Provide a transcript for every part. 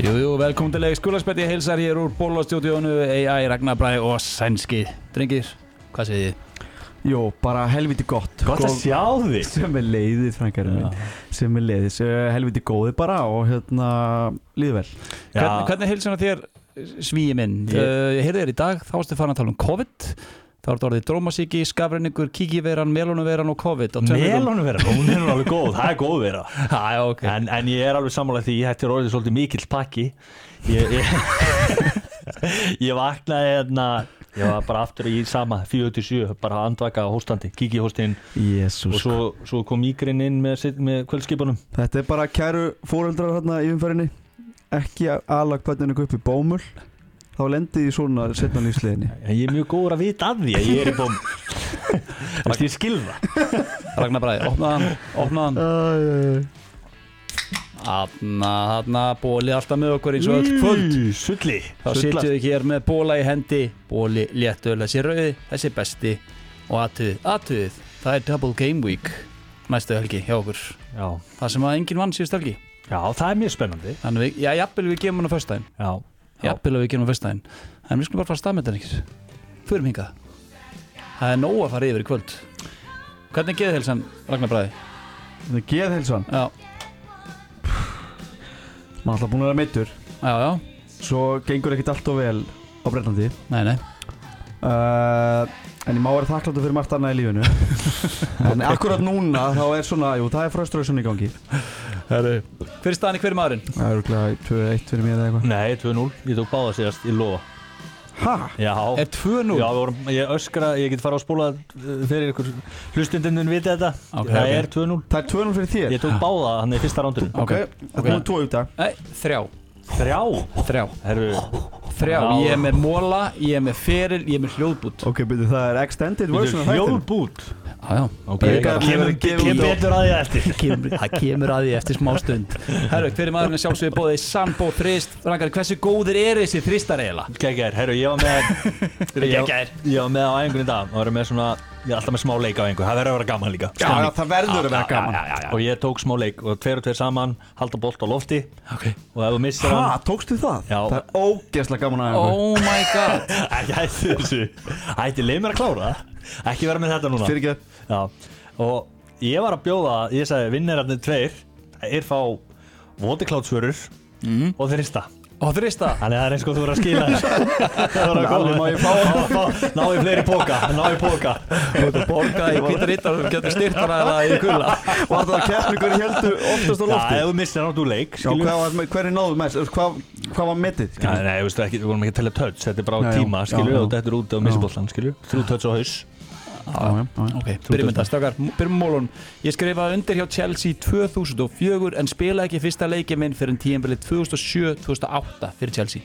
Jú, velkomin til Skúlaspæti, ég heilsar hér úr Bólastúdíónu, AI, Ragnar Bragi og sænski. Drengir, hvað segið þið? Jó, bara helviti gott. Gott að sjá þig. Sem leiðið, frænkarinn minn. Sem leiðið, helviti góði bara og líður vel. Hvernig heilsar þér, svíi minn? Ég heyrði þér í dag, þá varstu farin að tala COVID. Þá er þetta orðið drómasíki, skafrenningur, kíkiveiran, melónuveiran og COVID. Melónuveiran, hún er alveg góð, það er góð vera. Já, ok. En ég er alveg sammála því, þetta er orðið svolítið mikill pakki. Ég vaknaði ég var bara aftur í sama 4-7, bara andvaka hóstandi, kíkihóstinn. Jesus. Og svo kom mígrinn inn með kvöldskipunum. Þetta er bara kæru foreldrar hérna í umferðinni, ekki ala hvernig upp í bómull. Þá lendi ég svona setna lífsliðinni. Ég er mjög góður að vita að því að ég er í bóm. Ég skil það. Ragnar Bragi, opna hann. Þarna, Bóli alltaf með okkur eins og öll kvöld. Sulli. Þá sitjum við hér með Bóla í hendi. Bóli léttöl, þessi rauði, þessi besti. Og aðtöðið, það er Double Game Week næstu helgi hjá okkur. Já. Það sem að enginn vann síðust helgi. Já, það er mjög spennandi. Þannig jafnvel við gefum hann á föstudaginn. Já. Jafnvel við gefum á föstudaginn. En við skulum bara fara að staðmynda ekki. Förum hingað. Það er nóg að fara yfir í kvöld. Hvernig er geðheilsan, Ragnar Bragi? Þetta er geðheilsan? Já. Maður alltaf búin að vera meiddur. Já. Svo gengur ekkert allt of vel á Bretlandi. Nei. En ég má vera þakkláttur fyrir margt annað í lífinu. En akkurat núna þá er svona, það er frustration í gangi. Herru, hver er staðan í hverju maðurinn? Það er örugglega 2-1 fyrir mér eða eitthvað. Nei, 2-0, ég tók báða síðast, ég lofa. Ha? Já. Er 2-0? Já, ég öskra, ég get fara að spóla fyrir ykkur hlustundin viti þetta. Það er 2-0. Það er 2-0 fyrir þér? Ég tók báða hann í fyrsta rándurinn. Ok, það er 2 út af. Nei, 3. 3? Herru. 3, ég er með móla, ég er með feril, ég er með hljóðbút. Ok, byrju, það er extended version af þættinu. Hljóðbút? Já. Kemur betur að því eftir. Það kemur að því eftir smá stund. Herru, hver er maðurinn sjálfsögðu bóðið Sambo þrist? Frankar, hversu góðir eru þessi þristar eiginlega? Geggjaðir, herru, ég var með á æfingunni í dag. Það var með svona, ég er alltaf með smá leik á æfingu. Það verður að vera gaman líka. Já, það verður að vera gaman. Og ég tók smá leik og 2 og 2 saman, halda bolt á lofti. Og ef þú missir hann. Tókstu það? Já. Það er ógeðslega gaman að æfingu. Oh my god. Ekki hætti þessu. Leið mér að klára það. Ekki vera með þetta núna. Fyrirgefðu. Já. Og ég var að bjóða, ég sagði vinnirarnir 2 fá votiklátsvörur og þrista. Og þrista? Þannig að það er eins og þú verður að skila þess. Má ég fá? Ná í fleiri póka. Þú ert að borga í hvítarittar og getur styrtara eða í kulla. Var það keppningur heldur oftast á lofti? Já, ef þú missir hann út úr leik. Já, hver er náðu mest? Hvað var metið? Nei, veistu ekki, við vorum ekki að tella touch. Þetta er bara á tíma, skilju, og þetta er út á missiboltan, skilju. 3 touch á haus. Ok, byrjum þetta, strákar, byrjum mólun. Ég skrifaði undir hjá Chelsea 2004 en spilaði ekki fyrsta leikinn minn fyrir tímabilið 2007-2008 fyrir Chelsea.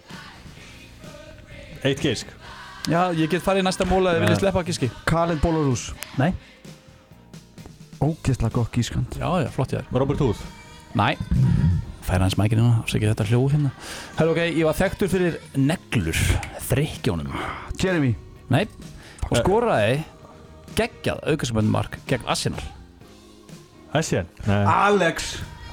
1 gisk. Já, ég get farið í næsta móla eða viljið sleppa giski. Khaled Bólarús. Nei. Ógeðslega gott gískand. Já, flott ég Robert Huth. Nei. Færa hans mækinn hérna, og segja þetta hljóð hérna. Herru, ok, ég var þekktur fyrir neglur, þrykkjónum. Jeremy. Nei. Og skoraði geggjað aukaspennmark gegn Arsenal. Alex.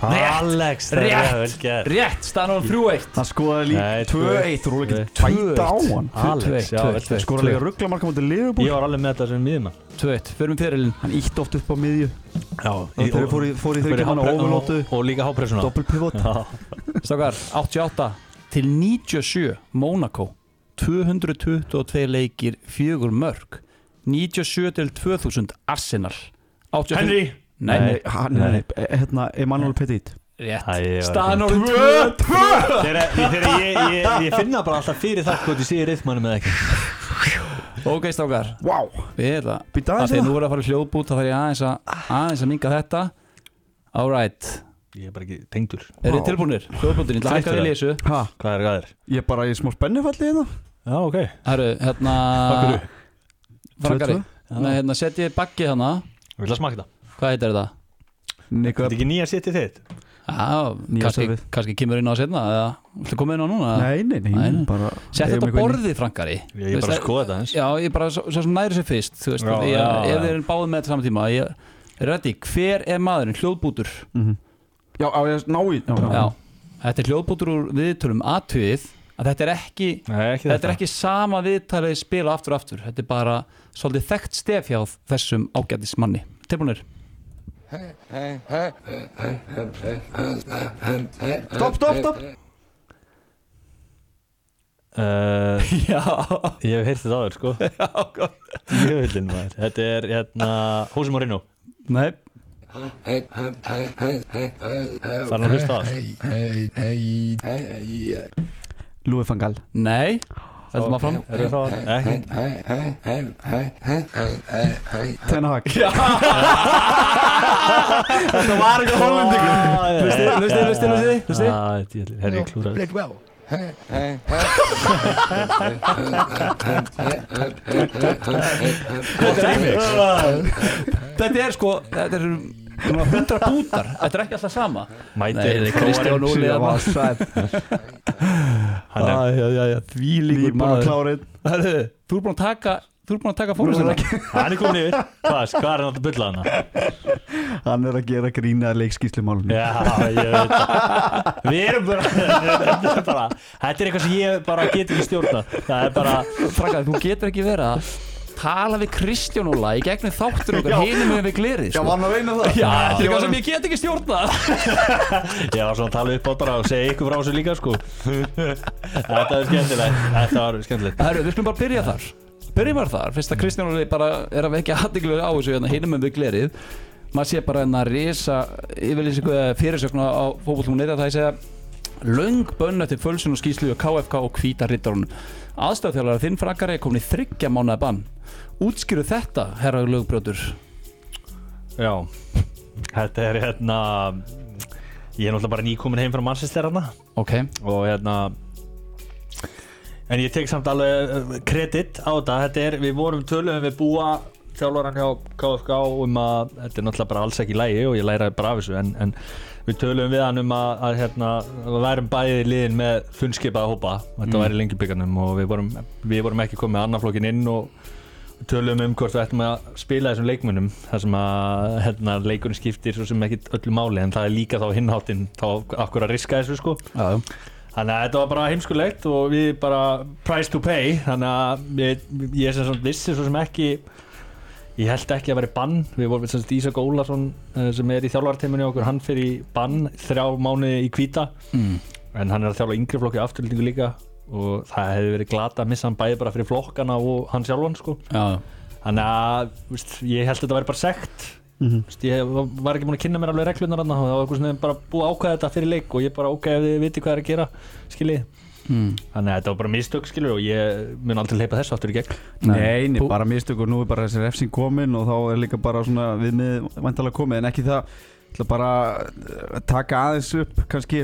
Rétt, staðan 3-1. Það skoraði líka 2-1, þú rúlega ekki tvæta á hann. Alex, já, skoraði líka rugglamarka mútið Liverpool. Ég var alveg með þetta sem miðjumann. 2-1, förum fyrirlin. Hann ítti oft upp á miðju. Já. Þeir fór í þryggjumanna overlótu. Og líka hápressuna. Doppelpivot. Strákar, 88 til 97 Monaco. 222 leikir, 4 mörk. 97 til 2000 Arsenal. Henry. Nei. Emmanuel Petit. Rétt. Staðan 2-2. Þegar ég finna bara alltaf fyrir það hvort ég sé í rithmannum eða ekki. Ok, strákar. Wow. Við erum það. Þegar nú er að fara í hljóðbút, þá þarf ég aðeins að minka þetta. All right. Ég er bara ekki tengdur. Eru þið tilbúinir? Hljóðbútin, ég ætla að hækka við lesu. Hvað er? Ég er bara í smá spennufalli hérna. Já, ok. Herru, Frankari, setja ég baggið hana. Vil það smaka þetta? Hvað heitir þetta? Þetta er ekki nýja setið þitt? Já, kannski kemur inn á setna eða ætla koma inn á núna? Nei, bara sett þetta borðið, Frankari. Ég bara skoða þetta eins. Já, ég bara svo sem næri sér fyrst, þú veist, ef þið erum báðið með þetta saman tíma. Ég er reddi, hver er maðurinn? Hljóðbútur. Já, á ég ná í. Já. Þetta er hljóðbútur úr viðtölum athugið að þetta er ekki sama viðtalið spila aftur og aftur. Þetta er bara svolítið þekkt stef hjá þessum ágætismanni. Tilbúinir? Stopp Já Ég hef heyrt þetta áður sko. Já, gott. Jöfullinn maður. Þetta er Jose Mourinho. Nei. Það er að hlusta á Louis van Gaal. Nei. Þetta maður fram. Er það ekki? Ten Hag. Þetta var ekki hollendingur. Hlusti. Herri klúrað. Þetta er sko, þetta er 100 bútar. Þetta er ekki alltaf sama. Mæti Kristján Óli því líkur maður. Þú er búin að taka fórhustina. Hann er komin yfir. Hvað er hann að bulla hana? Hann er að gera grína leikskýrslumálunum. Já, ég veit það. Við erum bara þetta er eitthvað sem ég bara get ekki stjórna. Það er bara Fraka, þú getur ekki verið að tala við Kristján Óla í gegnum þáttur okkar hinum við glerið sko. Já, hann að veina það. Já, þetta er eitthvað sem ég get ekki stjórna. Ég var svona að tala upp á bara og segja ykkur frá þessu líka sko. Þetta var skemmtilegt. Herru, við skulum bara byrja þar. Byrjum bara þar, fyrst að Kristján Óli bara er að vekja athygli á þessu hinum við glerið. Maður sé bara að risa yfirlýsingu fyrirsögn á Fótbolti.net að það segja löng bönn eftir fölsun og skýrslu og KFK og hvíta riddarunum. Aðstæðuþjálfari þinn Frakari er komin í 3 mánaða bann. Útskýru þetta, herra lögbrjótur. Já, þetta er ég er náttúrulega bara nýkomin heim frá Manchester Ok. Og en ég tek samt alveg kredit á þetta. Við vorum töluðum við búa þjálfaran hjá KFK að þetta er náttúrulega bara alls ekki í lagi og ég læraði bara af þessu en við töluðum við hann að við værum bæði liðin með fullskipaða hópa. Þetta væri Lengjubikarnum og við vorum ekki komið með annarflokkin inn og við töluðum hvort við ættum að spila þessum leikmönnum þar sem að leikurinn skiptir svo sem ekki öllu máli en það er líka þá hinháttinn þá akkur að riska þessu sko. Já. Þannig að þetta var bara heimskulegt og við bara price to pay þannig að ég sem svona vissi svo sem ekki ég held ekki að vera bann. Við vorum sem sagt Ísak Ólason sem er í þjálfarteiminu okkur, hann fer í bann 3 mánuði í hvíta en hann er að þjálfa yngri flokki afturlendingu líka og það hefði verið glata að missa hann bæði bara fyrir flokkana og hann sjálfan sko. Já. Þannig að ég held að þetta væri bara sekt. Ég var ekki búin að kynna mér alveg reglurnar þarna og það var eitthvað sem bara búið að ákvæða þetta fyrir leik og ég bara ef þið viti hvað er að gera skiljið. Þannig að þetta var bara mistök skilur og ég mun aldrei hleypa þessu aftur í gegn. Nei, bara mistök og nú er bara þessi refsing komin og þá er líka bara svona viðmið væntanlega komið en ekki það ætla bara að taka aðeins upp kannski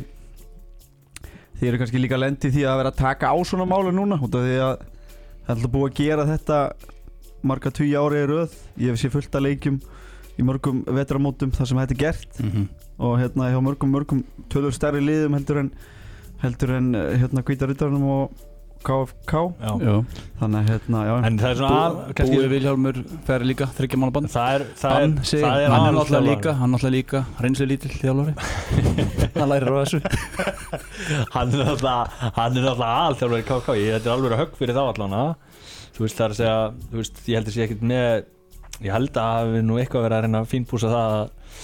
þið eru kannski líka lendi því að vera að taka á svona máli núna út af því að það ætla búið að gera þetta marga 20 ári í röð. Ég hef séð fullt af leikjum í mörgum vetramótum þar sem þetta er gert og hjá mörgum tölur stærri liðum heldur en hvíta riddarunum og KFK. Já. Þannig að já. En það er svona Búi Vilhjálmur fer líka 3 mánaða bann. Það er hann náttúrulega líka reynslu lítill þjálfari. Hann lærir á þessu. Hann er náttúrulega alþjálfari KFK. Þetta er alveg að högg fyrir þá allan. Þú veist það er að segja, ég held að sé ekkert með ég held að við nú eitthvað verið að reyna að fínpúsa það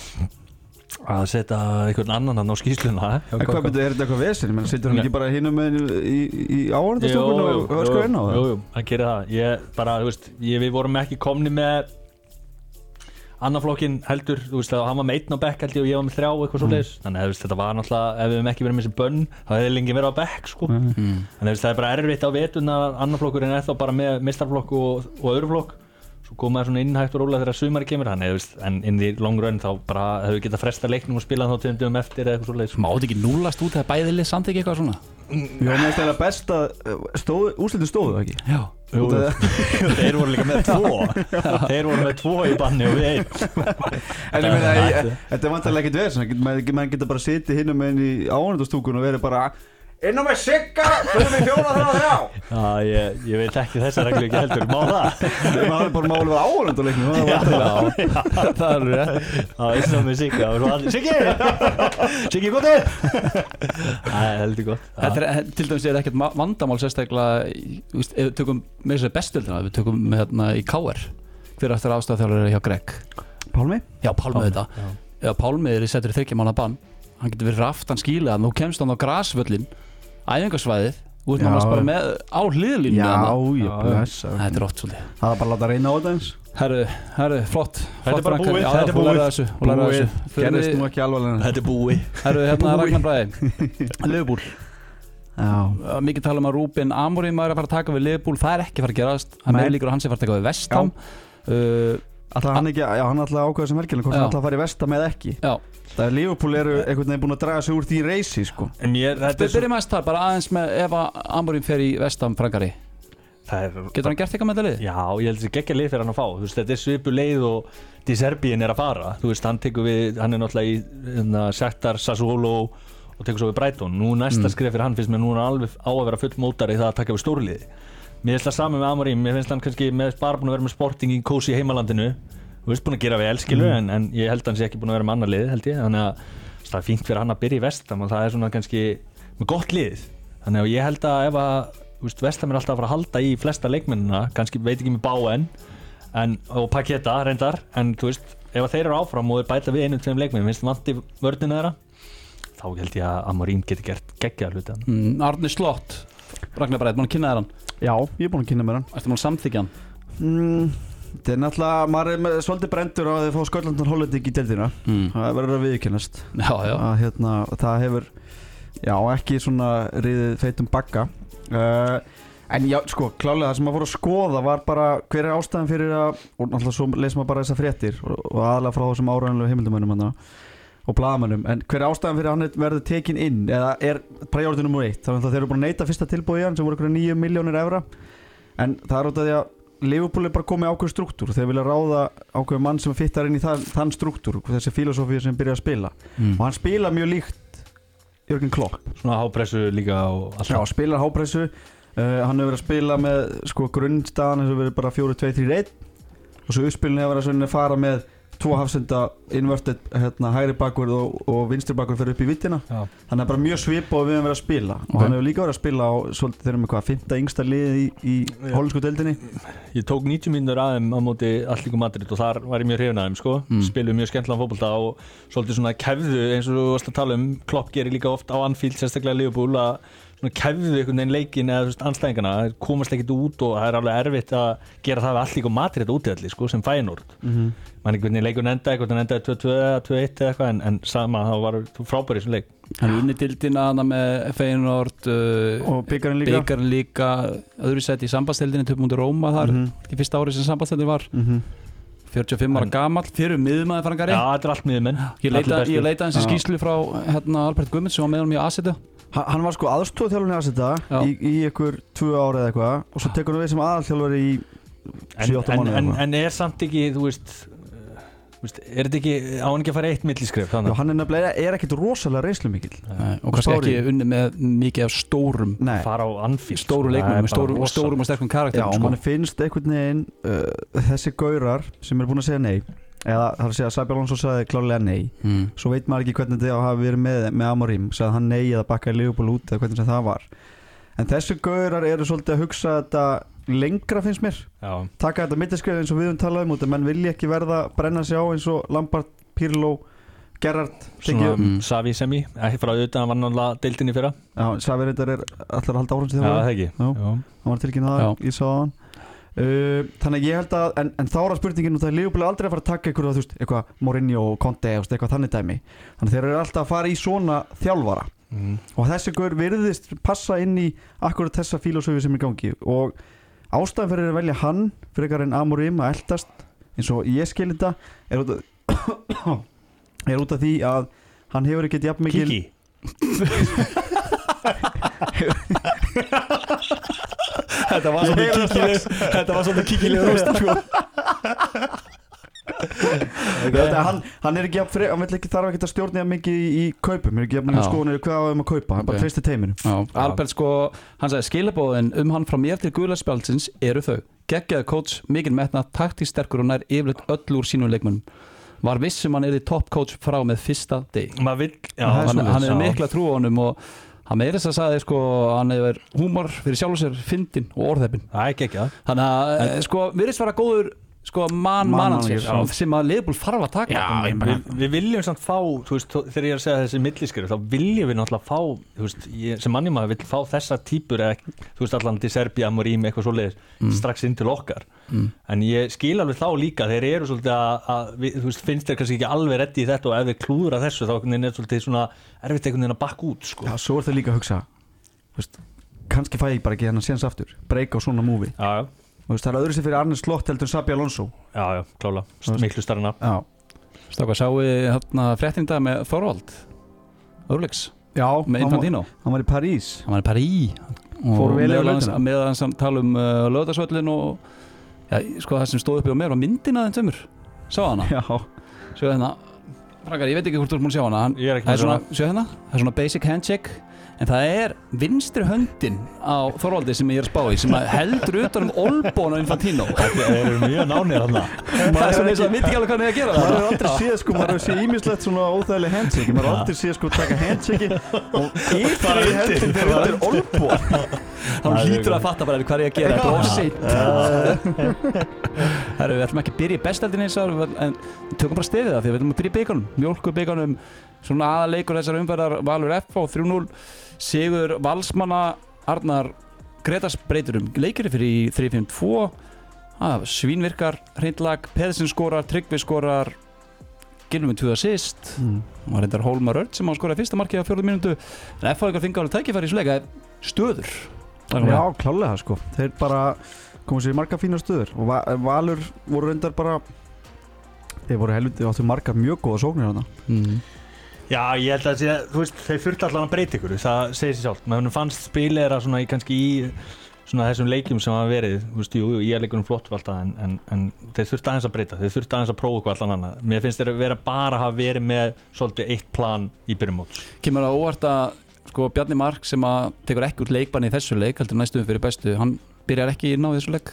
að setja einhvern annan á skýrsluna. En hvað betur, er þetta eitthvað vesen? Menn setur hann ekki bara hinum með í áhörðastofun og öskur inn á það? Jú, hann gerir það. Ég bara, við vorum ekki komni með annarflokkin heldur, hann var með 1 á bekk held ég og ég var með 3 eitthvað svoleiðis. Þannig að þetta var náttúrulega, ef við hefum ekki verið með þessi bönn þá hefði lengi verið á bekk sko. Þannig að það er bara erfitt á vetun að annarflokkurinn er þá bara með meistaraflokk og öðruflokk. Svo kom maður svona innhægt og rólega þegar sumari kemur en inn í long run þá bara hefur við getað fresta leiknum og spilað þá 2 dögum eftir eða eitthvað svoleiðis. Mátt ekki núllast út þegar bæði lið samþykki eitthvað svona? Já, mér finnst það best að úrslitin stóðu það ekki? Já. Þeir voru líka með 2. Þeir voru með 2 í banni og við 1. En ég meina, þetta er vantarlega ekkert verið. Maður geta bara setið hinum með í áhörðastúkun og verið bara inn á með Sigga, fyrir mig 4-3-3. Já, ég veit ekki þessa reglu ekki heldur, má það? Það er bara máli vera áhörund á leiknum. Það er rétt. Já, inn á með Sigga, Siggi, góðu! Það er heldur gott. Þetta er til dæmis ekkert vandamál sérstaklega, ef við tökum með þessari bestöldina, við tökum hérna í KR, hver eftir aðstæðaþjálfari hjá Greg? Pálmi? Já, Pálmi þetta. Já, Pálmi er í settur 3 mánaða bann, hann getur verið raftan skílað, nú kemst hann á grasvöllin, æfingarsvæðið, út nánast bara með á hliðlínu. Já, blessa. Þetta er oft svolítið. Það er bara að láta reyna á þetta eins. Herru, flott. Þetta er bara búið, þetta er búið. Búið, gerðist nú ekki alvarlega. Þetta er búið. Herru, hérna Ragnar Bragi, Liverpool. Já. Mikið tala um að Ruben Amorim er að fara að taka við Liverpool, það er ekki að fara að gerast. Það er líkur að hann sé að fara að taka við West Ham. Hann ætlaði ákveða sem helgilin, hvort hann ætlaði að fara í West Ham eða ekki. Já. Það er Liverpool eru einhvern veginn búin að draga sig úr því reysi, sko. En byrjum aðeins þar, bara aðeins með ef að Amorim fer í West Ham frankari. Getur hann gert eitthvað með þetta lið? Já, ég held að það er geggja lið fyrir hann að fá. Þú veist, þetta er svipu leið og Di Serbien er að fara. Þú veist, hann er náttúrulega í Shakhtar, Sassuolo og tekur svo við Brighton. Nú næsta skref fyrir hann finnst mér núna alveg á að vera full mótari í það að taka við stórliði. Mér finnst það saman með Amorim, mér finnst hann kannski bara búin að vera með Sporting í kósi heimalandinu. Þú veist, búin að gera vel, skilur, en ég held að hann sé ekki búin að vera með annar lið, held ég. Þannig að það er fínt fyrir hann að byrja í West Ham og það er svona kannski með gott lið. Þannig að ég held að ef að, þú veist, West Ham er alltaf að fara að halda í flesta leikmennina, kannski veit ekki með Bowen og Paqueta reyndar, en þú veist, ef að þeir eru áfram og þeir bæta við 1-2 leikmenn, finnst vanti vörnina þeirra, þá held ég að Amorim geti gert geggjaða hluti. Arne Slott, Ragnar Bragi, búin að kynna þér hann? Já, ég er búin að kynna mér hann. Ertu búin að samþykja hann? Það er náttúrulega, maður er með svolítið brendur á að þið fá Skotland og Hollandi í deildina. Það verður að viðurkennast. Já. Það hefur, ekki svona riðið feitum bagga. En já, sko, klálega það sem maður fór að skoða var bara hver er ástæðan fyrir að, og náttúrulega svo lesum maður bara þessar fréttir og aðalega frá þessum áræðanlegu heimildamönnum og blaðamönnum, en hver er ástæðan fyrir að hann verður tekin inn, eða er priority nummer 1, þannig að þeir eru búin að neita fyrsta tilboði í hann sem voru ykkur 9 milljónir evra, en það er út af því að Liverpool er bara komið ákveð struktúr, þeir vilja ráða ákveð mann sem fittar inn í þann struktúr, þessi filosófíu sem byrja að spila og hann spila mjög líkt Jürgen Klopp. Svona hápressu líka og allt. Já, spilar hápressu, hann hefur verið að spila með sko grunnstaðan eins og verið bara 4-2-3-1 og svo uppspilinu hefur verið að fara með 2 hafsenda inverted hægri bakvörð og vinstri bakvörð fyrir upp í vittina. Þannig að bara mjög svipað og við höfum verið að spila og hann hefur líka verið að spila á svolítið þeir eru með 5. yngsta liðið í hollensku deildinni. Ég tók 90 mínútur að þeim á móti Atlético Madrid og þar var ég mjög hrifinn af þeim, sko. Spiluðu mjög skemmtilegan fótbolta og svolítið svona kefðu eins og þú varst að tala um. Klopp gerir líka oft á Anfield, sérstaklega Liverpool, að svona kefðu einhvern veginn leikinn eða anstæðingana, það komast ekkert út og það er alveg erfitt að gera það við Atlético Madrid útivelli, sko, sem Feyenoord. Man einhvern veginn leikurinn endaði 2-2 eða 2-1 eða eitthvað, en sama, þá var frábær í þessum leik. Hann unni dildina hana með Feyenoord og bikarinn líka öðru sæti í sambandsdeildinni, töpum mútið Róma þar, ekki fyrsta árið sem sambandsdeildin var. 45 ára gamall, fyrir miðjumaður farangari. Já, þetta er allt miðjumenn. Ég leita hans í skýrslu frá Albert Guðmunds sem var með honum í Asetu. Hann var sko aðstoðarþjálfarinn í Aseta í ykkur 2 ára eða eitthvað og svo tekur hann við sem aðalþjálfari í 7-8 mánuði. En er samt ekki, þú veist, er þetta ekki, á hann ekki að fara eitt milliskref? Já, hann er nefnilega ekkert rosalega reynslumikil. Og kannski ekki unni með mikið af stórum fara á Anfield. Stóru leikmennum með stórum og sterkum karakterum. Já, og mann finnst einhvern veginn þessi gaurar sem er búin að segja nei, eða það er að segja að Xabi Alonso sagði klárlega nei, svo veit maður ekki hvernig þetta hafi verið með Amorim, sagði hann nei eða bakkaði Liverpool út eða hvernig sem það var, en þessi gaurar eru svolítið að hugsa þetta lengra finnst mér. Taka þetta mittiskref eins og við talaðum út, að menn vilja ekki verða brenna sig á eins og Lampard, Pirlo, Gerrard, Xavi Semi, ekki frá auðvitað, hann var náttúrulega deildinni fyrra. Já, Xavi reyndar er allar að halda áhrifs til það. Já, það ekki. Hann var tilkynnað það, ég sá hann. Þannig að ég held að en þá er spurningin og það er Liverpool aldrei að fara að taka eitthvað, þú veist, eitthvað Mourinho og Conte eitthvað þannig dæmi, þannig þeir eru alltaf að fara í svona þjálfara og þessi gaur virðist passa inn í akkurat þessa filosófi sem er í gangi og ástæðan fyrir að velja hann frekar en Amorim að eldast eins og ég skil þetta er út af því að hann hefur ekkert jafn mikil Kiki Þetta var svolítið kíkileg rósta, sko. Hann ekki hann vill ekki þarf ekki að stjórna mikið í kaupum, ekki að skoðunir hvað að kaupa, hann bara treysti teiminu. Albert sko, hann sagði skilabóðin hann frá mér til gula spjaldsins eru þau geggjaði coach, mikil metna, taktísk sterkur og nær yfirleitt öll úr sínum leikmönnum var vissum hann yrði top coach frá með fyrsta deg hann mikla trú á honum og hann meira þess að sagði sko hann hefur húmor fyrir sjálf og sér fyndin og orðheppin þannig að sko virðist vera góður sko mannansir sem að Liverpool þarf að taka við viljum samt fá þú veist, þegar ég að segja þessi milliskeri þá viljum við náttúrulega fá þú veist, sem mannjumaður vill fá þessa típur eða þú veist allan til Serbia, Morim eitthvað svoleiðis strax inn til okkar en ég skil alveg þá líka þeir eru svolítið að þú veist, finnst þeir kannski ekki alveg reddi í þetta og ef þeir klúðra þessu þá er svolítið svona erfitt einhvern veginn að bakka út sko. Já, svo þeir líka að hugsa veist, kannski fæ ég bara ekki hennar séns aftur breyka á svona múvi það öðru sér fyrir Arne Slott heldur Sabi Alonso já, klála, miklu starra Stáka, sáu hérna fréttinda með Þorvald Örleiks með Infantino hann var í París og meðan hann tala Laugardalsvöllin og sko það sem stóð uppi á mér var myndina þeim tveimur sá hana svo hérna, Frankar, ég veit ekki hvort þú ert múin að sjá hana það er svona basic handshake en það er vinstri höndin á Þorvaldi sem ég að spá í sem heldur utan olbón á Infantino það eru mjög nánir þarna það er svona eins og veit ekki alveg hvað að gera maður hefur aldrei séð sko, maður hefur séð ímislegt svona óþægileg handshake maður hefur aldrei séð sko taka handshake og yfir hendin fyrir undir olbón hann hlýtur að fatta bara hvað er að gera þetta er óseitt við ætlum ekki að byrja í besteldinni en tökum bara stefið það því við ætlum að byrja í beikonum mjólku beikonum svona aðaleikur þessar umferðar Valur F á 3-0 sigur Valsmanna Arnar Gretars breytur leikiri fyrir 3-5-2 svínvirkar hreintlag Pedersen skorar, Tryggvi skorar Gylfi með 2 assist og reyndar Hólmar Örd sem á skoraði fyrsta markið á 4. mínútu en F á ykkur fengi alveg tækifæri í sleika stöður já, klálega sko þeir bara komið sér í marga fína stöður og Valur voru reyndar bara þeir voru helviti áttu marga mjög góða sóknir þarna Já, ég held að þú veist, þeir þurfti allan að breyta ykkur, það segir sér sjálf. Maður fannst spileira svona kannski í svona þessum leikjum sem hafa verið, þú veist, jú, ég er leikunum flott alltaf, en þeir þurfti aðeins að breyta, þeir þurfti aðeins að prófa eitthvað allan annað. Mér finnst þeir vera bara að hafa verið með svolítið eitt plan í byrjumóts. Kemur það óvart að, sko, Bjarni Mark sem að tekur ekki út leikbanni í þessu leik, heldur næstum fyrir bestu, hann byrjar ekki inn á þessu leik.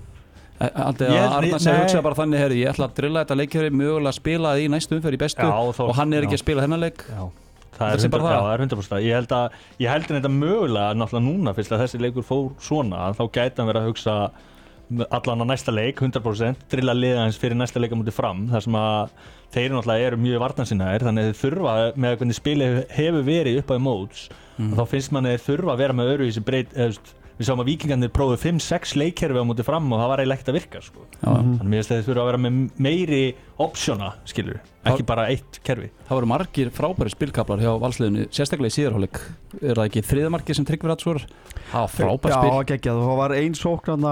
Arnar segir hugsa bara þannig herri, ég ætla að drilla þetta leikjöri mögulega að spila í næstu umferð í bestu og hann er ekki að spila þennan leik það er 100%. Ég held þetta mögulega náttúrulega núna fyrst að þessi leikur fór svona þá gæti hann verið að hugsa allan á næsta leik 100% drilla liða hans fyrir næsta leik á móti Fram þar sem að þeir náttúrulega eru mjög varnarsinnaðir þannig að þeir þurfa með hvernig spilið hefur verið upp á móts þá finnst manni þeir þurfa að vera með öðruvísi breyt við sáum að Víkingarnir prófuðu 5-6 leikkerfi á móti Fram og það var eiginlega ekkert að virka sko. Þannig mér finnst þeir þurfa að vera með meiri optiona, skilur, ekki bara eitt kerfi. Það voru margir frábæri spilkaplar hjá Valsliðinu, sérstaklega í síðarhálfleik. Er það ekki þriðja markið sem Tryggvi Rafn skorar? Frábært spil. Já, geggjað. Það var ein sókn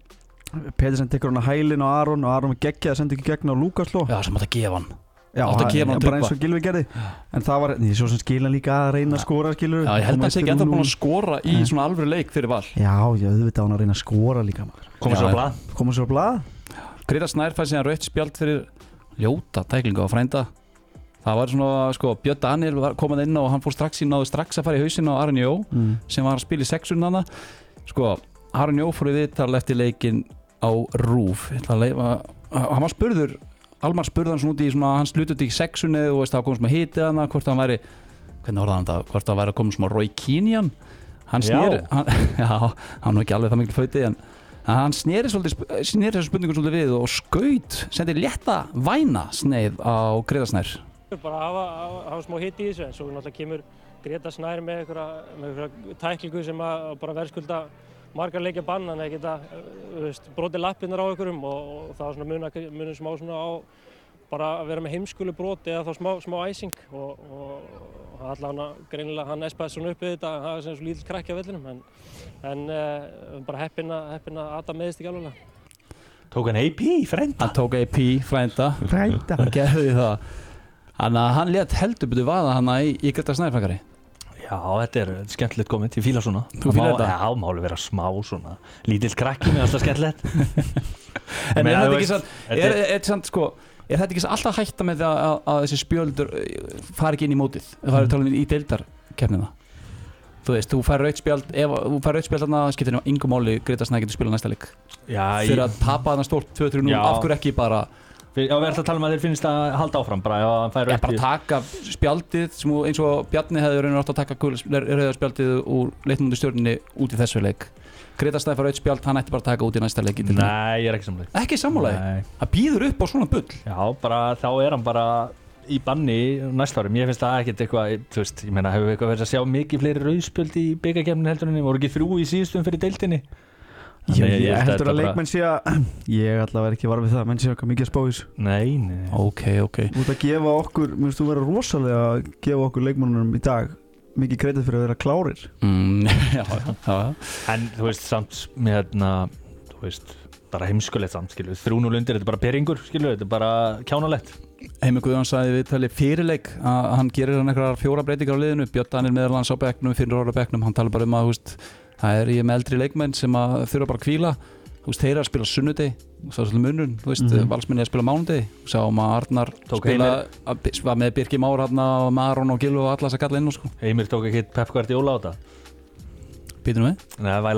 Pedersen tekur hann að hælinn á Aron og Aron geggjað að senda ekki gegn á Lukasló. Já, sem átt að gefa hann. Já, bara eins og Gylfi gerði en það var, svo sem skilja líka að reyna að skora skilur. Já, ég held að hann sé ekki enda búin að skora í svona alvöru leik fyrir Val. Já, auðvitað hann að reyna að skora líka Koma sér á blað Grétar Snær fær síðan rautt spjald fyrir ljóta tæklingu á frænda. Það var svona, sko, Björn Daniel var komað inn og hann fór náði strax að fara í hausinn á Aron Jó sem var að spila í 6 sko, Aron Jó fór í viðtal eftir leikinn á RÚV hann var spurður Almar spurði hann svona út í svona, hann slutut í 6-unni og veist það kom svona hitið hana hvort hann væri, hvernig orðaði hann það, hvort það væri að koma svona Roy Keane í hann sneri, hann var ekki alveg það mikil fauti en hann sneri þessu spurningu svolítið við og skaut, sendi létta væna sneið á Grétar Snær. Bara hafa smá hiti í þessu en svo náttúrulega kemur Grétar Snær með einhverja tæklingu sem að bara verðskulda margar leikja bann, hann geta brotið lappirnar á einhverjum og það var svona munum smá svona á bara að vera með heimskulu broti eða þá smá æsing og allavega greinilega hann espaði svona upp við þetta að hafa sem svo lítill krakki á vellinum en bara heppinn að Adam meðist ekki alveg. Tók hann AP frænda? Hann tók AP frænda. Hann gerði það. Þannig að hann lét heldur betur vaða hana í Grétar Snær Frankari. Já, þetta er skemmtilegt komment, ég fíla svona. Þú fílar þetta? Já, máli vera smá svona lítill krakki með alltaf skemmtilegt. En er þetta ekki sann, er samt sko, Er þetta ekki alltaf hætta með að þessi spjöldur fari ekki inn í mótið? Það er talað í deildarkeppnina. Þú veist, þú fær rautt spjald, ef þú fær rautt spjald þarna skiptir það engu máli Grétar Snær getur spilað næsta leik. Fyrir að tapa þarna stórt 2-3-0, af hverju ekki bara... Já, við ætlum að tala um að þeir finnst að halda áfram bara ef hann fær rautt. Bara taka spjaldið, sem eins og Bjarni hefði raun og átt að taka rauða spjaldið úr Leiknum Stjörnunni út í þessu leik. Grétar Snær fær rautt spjald, hann ætti bara að taka út í næsta leik. Nei, ég er ekki sammála. Ekki sammála? Það býður upp á svona bull. Já, bara þá er hann bara í banni næsta ári. Mér finnst það ekkert eitthvað, þú veist, ég meina, hefur eitthvað verið að sjá mikið fleiri rauðspjöld í bikarkeppninni heldur en voru ekki 3 í síðustum fyrir deildinni? Ég heldur að leikmenn sé að ég allavega ekki var við það, menn sé eitthvað mikið að spá í þessu. Nei. Ok. Þú ert að gefa okkur, mér finnst þú vera rosalega að gefa okkur leikmennunum í dag mikið kredit fyrir að vera klárir. Já. En þú veist, samt með þú veist, bara heimskulegt samt, skilur 3-0 undir, þetta er bara peringur, skilur, þetta er bara kjánalegt. Heimir Guðjón sagði við tali fyrirleik að hann gerir hann einhverjar 4 breytingar á liðinu. Björn Daníel meðal hans á bekknum, Finnur Orri á bekknum. Hann talar bara að það ég með eldri leikmenn sem að þurfa bara að hvíla. Þeir eru að spila sunnudegi, það er svolítið munurinn. Valsmenn er að spila mánudegi. Sáum að Arnar var með Birki Már og Maron og Gilvi og alla þess að kalla inn. Heimir tók ekki Pep Guardiola á þetta? Býtum við?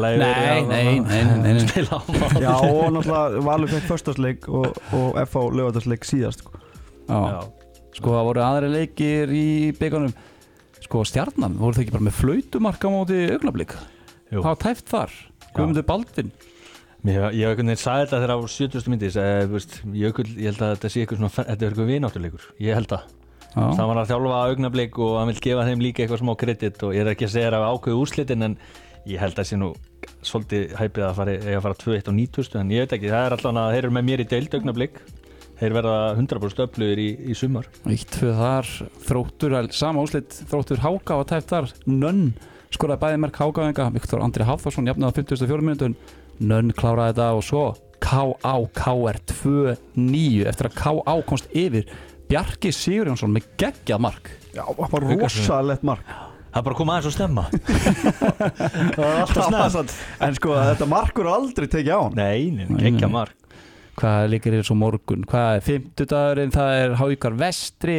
Nei. Spila á mánuði. Já, og náttúrulega Valur fekk föstudagsleik og FH laugardagsleik síðast. Já. Það voru aðri leikir í bikarnum. Stjarnan, voru þau ekki bara með flautumark á móti Augnablik? Það var tæft þar. Guðmundur Baldvin. Ég hef einhvern veginn sagði þetta þegar á 70. myndi, ég held að þetta sé þetta er eitthvað vináttuleikur. Ég held að. Það var að þjálfa Augnablik og hann vil gefa þeim líka eitthvað smá kredit og ég er ekki að segja að ákveðu úrslitin en ég held að sé nú svolítið hæpið að fara 2-1 á 90 en ég veit ekki, það er alltaf að þeir eru með mér í deild Augnablik. Þeir verða 100% öflugir í sumar. 1-2 þar, Þróttur, sama úrslit, Þróttur Háka var tæft þar, Nönn skoraði bæði merk Hákavenga, Viktor Andri Hafþórsson jafnaði á 54 mínútum, Nönn kláraði þetta og svo K.A. KR 2-9 eftir að K.A. komst yfir Bjarki Sigurjónsson með geggjað mark. Já, það var rosalegt mark. Það bara kom aðeins og stemma. Það var alltaf snett. En þetta markur aldrei tekið á hann. Nei, geggjað mark. Hvað líkir þér svo morgun? Hvað er 50 dagurinn? Það er Haukar Vestri,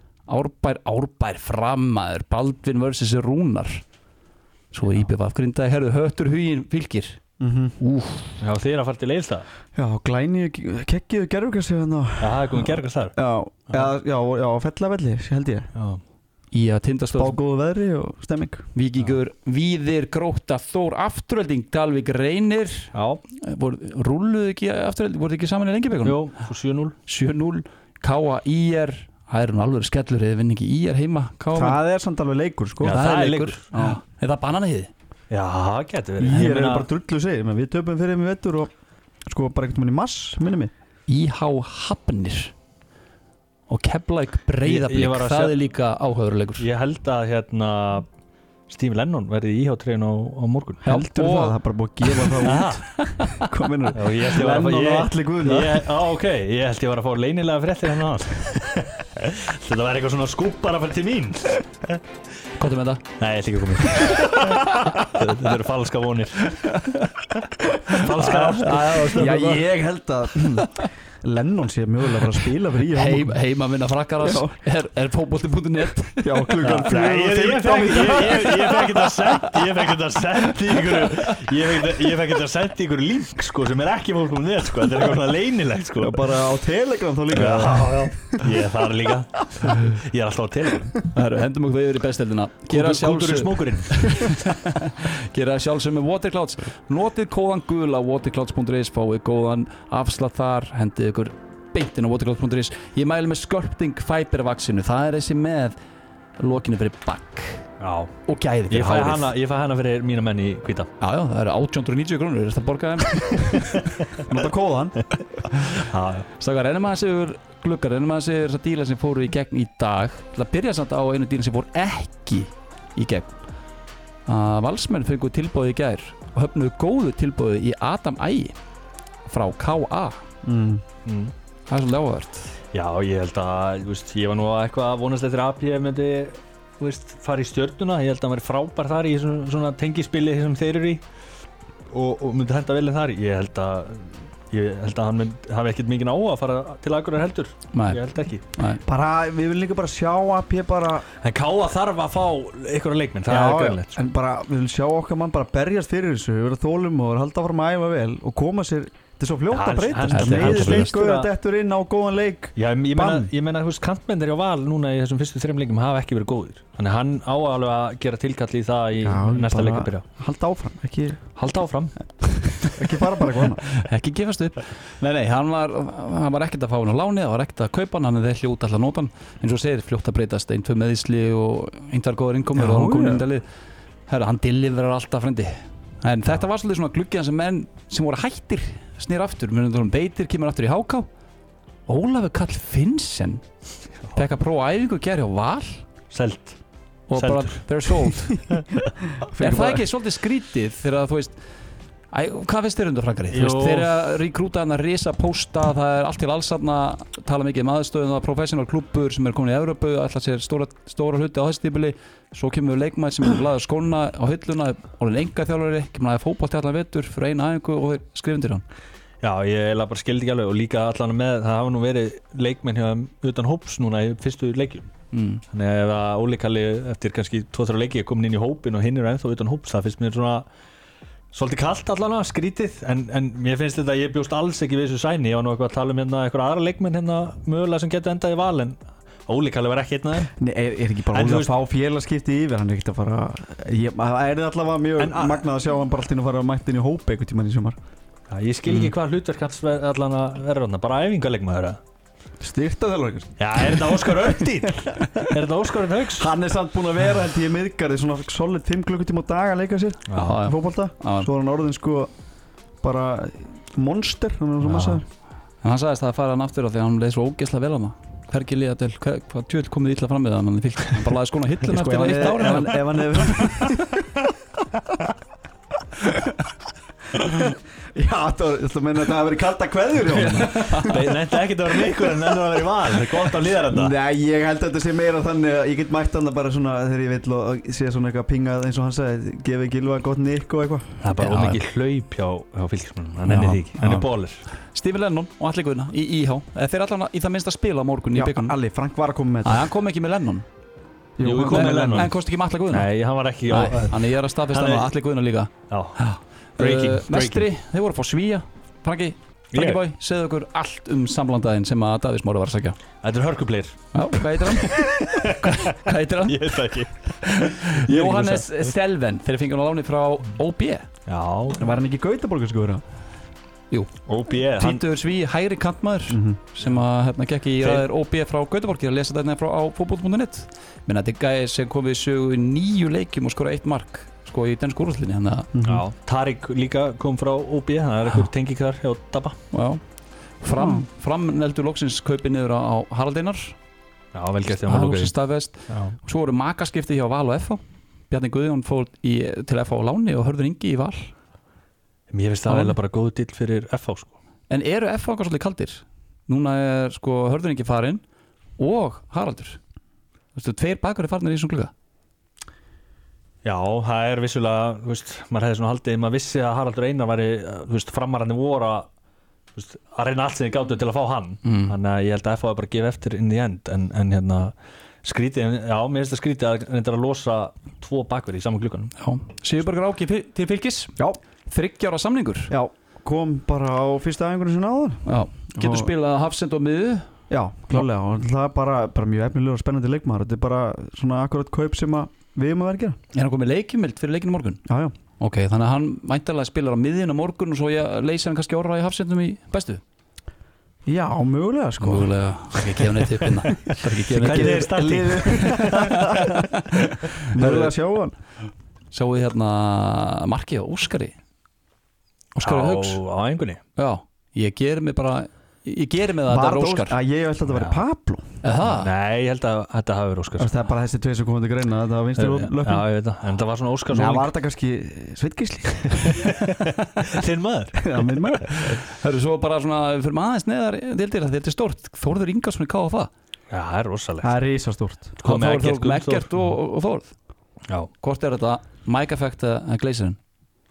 Árbær Frammaður, Baldvin vs. Rúnar. Svo IBVF Grindavík, herðu Höttur Huginn Fylkir. Já, þið er að fara til Egilsstaða. Já, Glæni kekkiðu gerðurkassi hérna. Já, það er komið gerðurkast þar. Já, Fellavelli, held ég. Já. Í að Tindastóð. Spágóðu veðri og stemming. Víkingur, Víðir, Grótta, Þór, Afturölding, Dalvík, Reynir. Já. Rúlluðu ekki Afturölding, voru ekki saman í Lengjubíkunum? Jó, 7-0. 7-0, K.A. IR. Það er alveg skellur eða vinn ekki IR heima. Það er samt alveg leikur, sko. Já, það er leikur. Er það bananahiði? Já, það getur verið. Ég er bara drullu segir, menn við töpum fyrir með vettur og bara ekkert mann í mass, minni mig. IH Hafnir og Keflavík Breiðablik, það er líka áhugaverleikur. Ég held að Steve Lennon verði í IH-treyjun á morgun. Heldur það er bara búið að gefa það út. Kom inn úr. Lennon og Atli Guðna. Ok, ég held ég var að fá leynilega fréttir hérna á þetta var eitthvað svona skúp bara fyrir til mín. Komdu með það? Nei, ég ætla ekki að koma. Þetta eru falska vonir. Falska ástöð. Já, ég held að Lennon sé mögulega bara að spila fyrir IH. Heima minna frakkaras er fótbolti.net. Já, klukkan 4. Ég fekk þetta sent í ykkur link sko sem er ekki fótbolti.net sko. Þetta er eitthvað svona leynilegt sko. Bara á Telegram þá líka. Já. Ég er þar líka. Ég er alltaf á Telegram. Hendum okkur yfir í besteldina. Gera sjálfsög með Waterclouds. Notið kóðan gula waterclouds.is, fáið góðan afslátt þar, hendið ykkur beint inn á waterclouds.is. Ég mæli með Sculpting Fiber vaxinu. Það er þessi með lokinu fyrir bakk. Já. Og gæði fyrir hárið. Ég fæ hana fyrir mína menn í hvíta. Já, það eru 890 krónur. Er þetta borgað þeim? Nota kóðan. Stakar, reynum að þessi gluggar, reynum að þessi þessar dílar sem fóru í gegn í dag. Það byrja samt á einu díl sem fór ekki í gegn. Valsmenn fengu tilboði í gær og höfnuðu góðu tilboði í Adam Ægi frá K.A. Það er svolítið áhugavert. Já, ég held að ég var nú eitthvað að vonast eftir AP myndi fara í Stjörnuna. Ég held að hann væri frábær þar í svona tengispili sem þeir eru í og myndi henda vel þar. Ég held að Ég held að hann hafi ekkert mikið á að fara til Akureyrar heldur. Nei. Ég held ekki. Bara, við viljum líka bara sjá að P bara En Káa þarf að fá einhverja leikmenn, það er greinlegt. En bara, við viljum sjá okkar mann bara berjast fyrir þessu, vera þólum og halda áfram að æfa vel og koma sér, þetta er svo fljótt að breytast. Meiðist leikur að dettur inn á góðan leik. Já, ég meina, þú veist, kantmennir á Val núna í þessum fyrstu 3 leikjum hafa ekki verið góðir. Þannig hann á alveg að gera tilkalli í það í næsta leik að byrja. Halda áfram, Halda áfram. Ekki fara bara eitthvað annað. Ekki gefast upp. Nei, hann var ekkert að fá hann á láni, það var ekkert að kaupa hann er ekki út alltaf nótan. Eins og segir, fljótt að breytast, 1-2 meðisli og 1-2 góður innkomur og hann komin inn í lið. Herra, hann deliverar alltaf frendi. En þetta var svolítið svona gluggiðan sem menn sem voru hættir snýr aftur, munum Beitir kemur aftur í HK. Ólafur Karl Finnsen fekk að prófa æfingu og gera hjá Val. Selt. Og bara, they're sold. Það ekki svolítið skrítið þegar þú veist, hvað finnst þér Frankari? Þú veist, þeir að rekrúta hann að risa pósta, það allt til alls þarna, tala mikið aðstöðum, það professional klubbur sem komin í Evrópu, ætla sér stóra hluti á þessu tímabili, svo kemur leikmaður sem laður skóna á hilluna, orðinn engaþjálfari, kemur að fótbolti allan vetur fyrir eina æfingu og þeir skrifa undir hann. Já, ég bara skildi ekki alveg og líka allan með, það hafa nú verið leikmenn hjá utan hóps núna í fyrstu leikjum. Þannig að ef að Óli Kalli eftir kannski 2-3 leiki er komin inn í hópin og hinn eru ennþá utan hóps, það finnst mér svona svolítið kalt allan að skrítið en mér finnst þetta að ég bjóst alls ekki við þessu sæni. Ég var nú eitthvað að tala hérna eitthvað aðra leikmenn hérna mögulega sem getur endað í Val en Óli Kalli var ekki einn af þeim. Nei, er ekki bara Óli að fá félagskipti yfir, hann er ekkert að fara það allavega mjög magnað að sjá hann bara allt inn að fara að mæta inn í hóp einhvern tímann í sumar. Já, ég skil ekki hvað hlutverk hans allan að vera þarna, bara æfingaleikmaður eða? Styrktaþjálfari. Já, er þetta Óskar Öndín? Er þetta Óskar Hauks? Hann er samt búinn að vera held ég miðgarði svona solid 5 klukkutíma á dag að leika sér í fótbolta. Svo er hann orðinn sko bara monster, hann er svo massaður. En hann sagðist að fara hann aftur á því að hann leið svo ógeðslega vel hana. Hvergi liða til, hvað tjöld komið illa fram með hann fyllt. Hann bara laði skona hilluna eftir 1 ár. Ef hann Já, þú meina þetta hafi verið kalda kveðjur hjá hann. Það nefndi ekkert að vera mikkur en ennur að vera í Val. Það er gott á líðarenda. Nei, ég held að þetta sé meira þannig að ég get mætt hann bara svona þegar ég vill og sé svona eitthvað pingað eins og hann sagði, gefið Gylfa gott nikk og eitthvað. Það er bara ómikið hlaup hjá fylgismönnum. Hann nefnir því ekki. Hann er bólir. Stephen Lennon og Atli Guðna í IH. Þeir allan í það minnst að spila á morgun í bikarnum. Já, Alli, Frank var að koma með þetta. Hann kom ekki með Lennon. Jú, við komum með Lennon. En kosti ekki með Atli Guðna? Nei, hann var ekki. Þannig ég er að staðfesta hann Atli Guðna líka. Já. Breaking. Mestri, þeir voru að fá Svíja. Franki Boy, segðu okkur allt samlandaðinn sem að Davíð Smári var að segja. Þetta er hörkupleir. Já, hvað heitir hann? Hvað heitir hann? Ég veit það ekki. Jóhannes Selven, þeir fengi hann á láni frá OB. Já. Var hann ekki Gautaborgar skoður? Jú. OB. Tvítugur Sví, hægri kantmaður sem að gekk í ræðir OB frá Gautaborg. Ég að lesa þetta frá á fótboll.net. Men þetta er gæði sem kom við sögu í 9 leikjum og skora 1 mark. Sko í densku úrvalslinni Já, Tarik líka kom frá OB, það er eitthvað tenging þar hjá Dabba. Já. Fram neldur loksins kaupi niður á Haraldeinar. Já, vel gert hjá hann loksins staðfest. Svo voru makaskipti hjá Val og FH. Bjarni Guðjón fór til FH á láni og Hörður Ingi í Val. Mér finnst það eiginlega bara góð dill fyrir FH sko. En eru FH eitthvað svolítið kaldir? Núna er sko Hörður Ingi farinn og Haraldur. Þú veist, 2 bakverðir farnir í þessum glugga. Já, það er vissulega, þú veist, maður hefði svona haldið, maður vissi að Haraldur Einar væri, þú veist, framarandi voru að reyna allt sem þið gátu til að fá hann. Þannig að ég held að FH bara gefa eftir in the end, en hérna skrítið, já, mér finnst það skrítið að reynda að losa 2 bakverði í saman glugganum. Já, Sigurbergur Áki til Fylkis. Já. 3 ára samningur. Já, kom bara á fyrsta æfingunum sinna áður. Já, getur spilað hafsend og miðu. Já, klálega, og það er bara mjög efnilegur og spennandi leikmaður. Þetta er bara svona akkurat kaup sem við að vera að gera. Er hann komið leikjumild fyrir leikinu morgun? Já. Ok, þannig að hann væntanlega spilar á miðjun á morgun og svo leysi hann kannski orra í hafsendum í bestu? Já, mögulega sko. Mögulega, það er ekki gefið neitt upp innan. Hvernig er startið? Mögulega sjá hann. Sjáu þið hérna markið á Óskari Hauks. Á æfingunni? Já, ég geri mig það að þetta er Óskar. Ég held að þetta væri Pablo. Nei, ég held að þetta hafi verið Óskar. Það er bara þessi 2 sem komið til greina, þetta var vinstri löpum. Já, ég veit það, en það var svona Óskar. Nei, var þetta kannski Sveinn Gísli? Þinn maður? Já, minn maður. Það eru svo bara svona, fyrir maður aðeins neðar deildir þetta er stórt. Þórður Ingarsson í KFA. Já, það er rosalegt. Það er risastórt. Eggert og Þórð. Já. Hvort er þetta Mike Effect eða Glazerinn?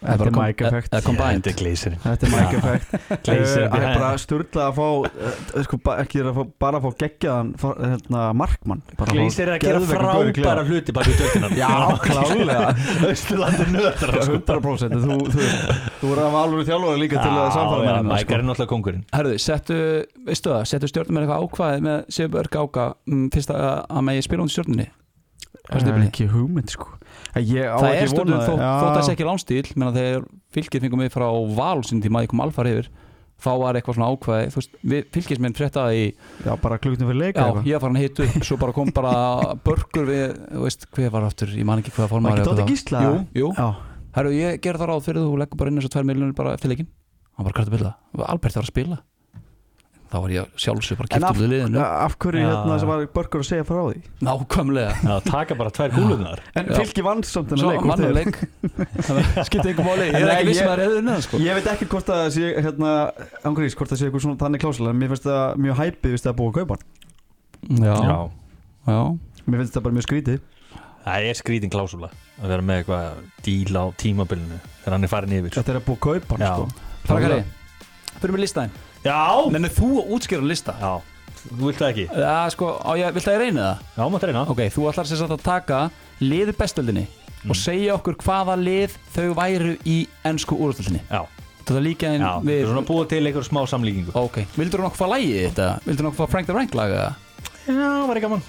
Þetta er Mike effect. Þetta er Glazer. Þetta er Mike effect. Glazer Það er bara sturla að fá sko, ekki bara að fá geggjaðan markmann. Glazer að gera frábæra hluti bak í dökina. Já, klálega. Austurlandir nöðrar 100%. Þú voru að valur í þjálfari líka til að samfara með Mike er náttúrulega kóngurinn. Herðu, settu stjórnum eitthvað ákvæði með Sigurberg Gáka fyrst að megi spila undir stjórninni? Ekki hugmynd sko. Það er stundum þótt þessi ekki lánstíl menn að þegar Fylkir fengum við frá Val sinni tíma, ég kom alfar yfir þá var eitthvað svona ákvæði, þú veist, við Fylkismenn fréttaði í bara klukknum fyrir leika ég var farin að hita upp, svo bara kom bara börgur við, þú veist, hver var aftur ég man ekki hvaða formar ekki Dóti Gísla? Jú, herru, ég gerði það ráð fyrir þú leggur bara inn þessu 2 milljónir bara eftir leikinn hann bara krætti billa, Albert var að spila þá var ég sjálfsög bara kippt úr liðinu af hverju sem var börgur að segja frá því? Nákvæmlega taka bara 2 kúlunar en Fylki vann samt þennan leik skipti einhver máli, ég er ekki viss með að reyðu neðan sko. Ég veit ekki hvort það sé ángurís, hvort það sé eitthvað svona þannig klásula en mér finnst það mjög hæpið að búa að kaupa Já Mér finnst það bara mjög skrítið Það er skrítin klásula að vera með eitthvað díl á tímabilinu þegar hann er farin yfir Þetta er að búa að kaupa sko. Frakari, fyrir með listaðinn Já Nennir þú að útskýra lista? Já, þú vilt það ekki? Já, sko, vilt það ég reyna það? Já, mátt reyna Ok, þú ætlar sem sagt að taka liðu bestöldinni og segja okkur hvaða lið þau væru í ensku úrstöldinni Já Það er líka Já, það er svona búið til einhver smá samlíkingu Ok, vildur þú nokkuð fá lagið þetta? Vildur þú nokkuð fá Frank the Rank laga? Já, það var ekki gaman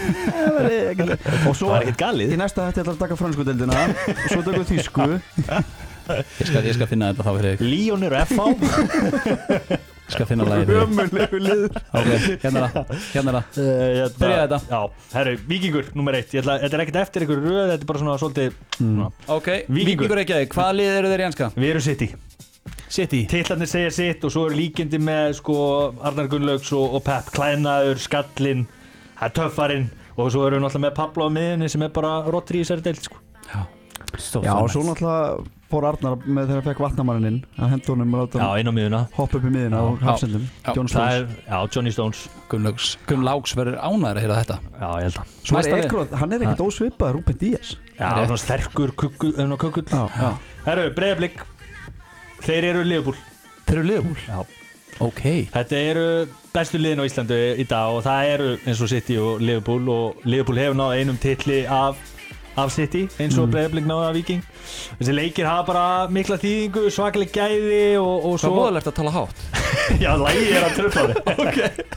Og svo var ekkert galið Í næsta hætti ætlar að taka fransku deildina og svo tökum við þýsku Ég skal finna þetta þá fyrir þig Líon eru FH Ég skal finna lagið fyrir Ok, hérna er það Byrja þetta Já, herru, Víkingur, nummer 1 Þetta er ekkert eftir einhver röð, þetta er bara svona svolítið Ok, Víkingur ekki aðeins, hvaða lið eru þeir í enska? Við erum City Titlarnir segja sitt og svo eru líkindi með sko Arnar Gunnlaugs og Pep Klænaður, Skallinn það er Töffarinn og svo eru við náttúrulega með Pablo á miðunni sem er bara rottri í þessari deild sko Já, og svo náttúrulega fór Arnar með þegar hann fekk vatnamanninn að henda honum og Já, inn á miðuna hoppa upp í miðuna á hafsendum Johnny Stones Gunnlaugs verður ánæður að heyra þetta Já, ég held að Hann er ekkert ósvipaður Rúben Díaz Já, svona sterkur kukull Herru, Breiðablik Þeir eru Liverpool Já Ok Þetta eru bestu liðin á Íslandi í dag og það eru eins og City og Liverpool hefur náð einum titli af City eins og Breiðablik náði af Víking Þessi leikir hafa bara mikla þýðingu svakaleg gæði og svo Hvað móðulegt að tala hátt? Já, lagi er að tröfla þig Ok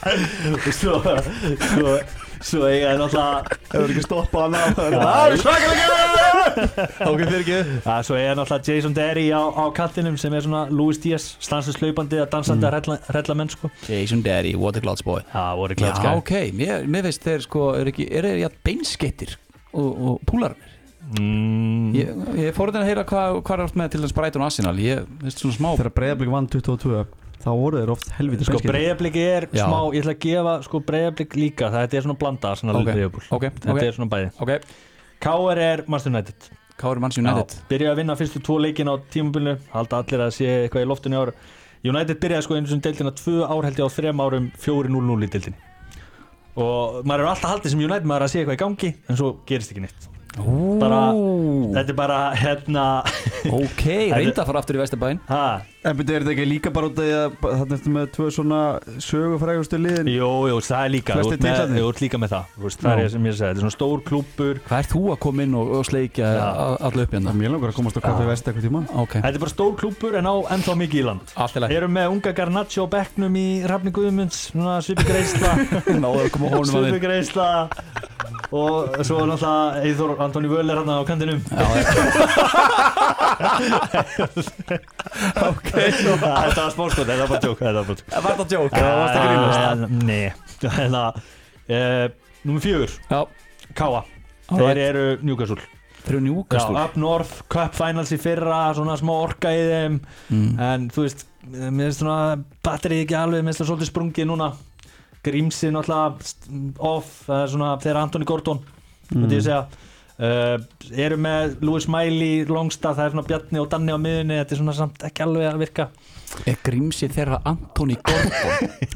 Svo ég er náttúrulega Það er ekki stoppað hana Það er svakaleg gæði Ok, fyrir ekki Svo er náttúrulega Jason Derry á kantinum sem er svona Luis Díaz stanslöslaupandi að dansandi að hrella menn sko Jason Derry, what a clouds boy Já, what a clouds guy Já, ok, mér veist þeir sko eru jætt beinskettir og púlarnir Ég fór að heyra hvað er oft með til þess Brighton og Arsenal Ég veist svona smá Þegar Breiðablik vann 22 þá voru þeir oft helviti sko Breiðablik er smá, ég ætla að gefa sko Breiðablik líka, þetta er svona blanda Arsenal Liverpool, þetta er svona bæði KR er Manchester United byrjaði að vinna fyrstu 2 leikin á tímabilinu halda allir að sé eitthvað í loftinu í ár United byrjaði sko einu svona deildina 2 ár held ég á 3 árum 4-0-0 í deildinni og maður er alltaf haldið sem United maður að sé eitthvað í gangi en svo gerist ekki neitt þetta er bara ok, reynda að fara aftur í Vesturbæinn En er þetta ekki líka bara út af það er með 2 svona sögufrægustu liðin Jú, það er líka Þú ert líka með það Það er sem ég segi, þetta er svona stór klúbbur Hvað er þú að koma inn og sleikja allu upp hérna? Mér langar að komast á kaffi Vest eitthvað tíma Þetta er bara stór klúbbur en á ennþá mikið í land Erum með unga Garnaccio á bekknum í Hrafni Guðmunds svipigreisla og svo náttúrulega Eyþór Antoni Völler hann á kantinum Ok Þetta var spórskot, þetta var bara djók Var það djók? Það varst ekki grínast Nei Númer 4 Káa Þeir eru Newcastle Þeir eru Newcastle Up North, Cup Finals í fyrra svona smá orka í þeim en þú veist, mér finnst svona batterið ekki alveg, mér finnst það svolítið sprungið núna Grímsi náttúrulega off, það er svona þeir Anthony Gordon myndi ég segja eru með Lewis Miley, Longstaff, það er svona Bjarni og Danni á miðunni, þetta er svona samt ekki alveg að virka Grímsi þeirra Anthony Gordon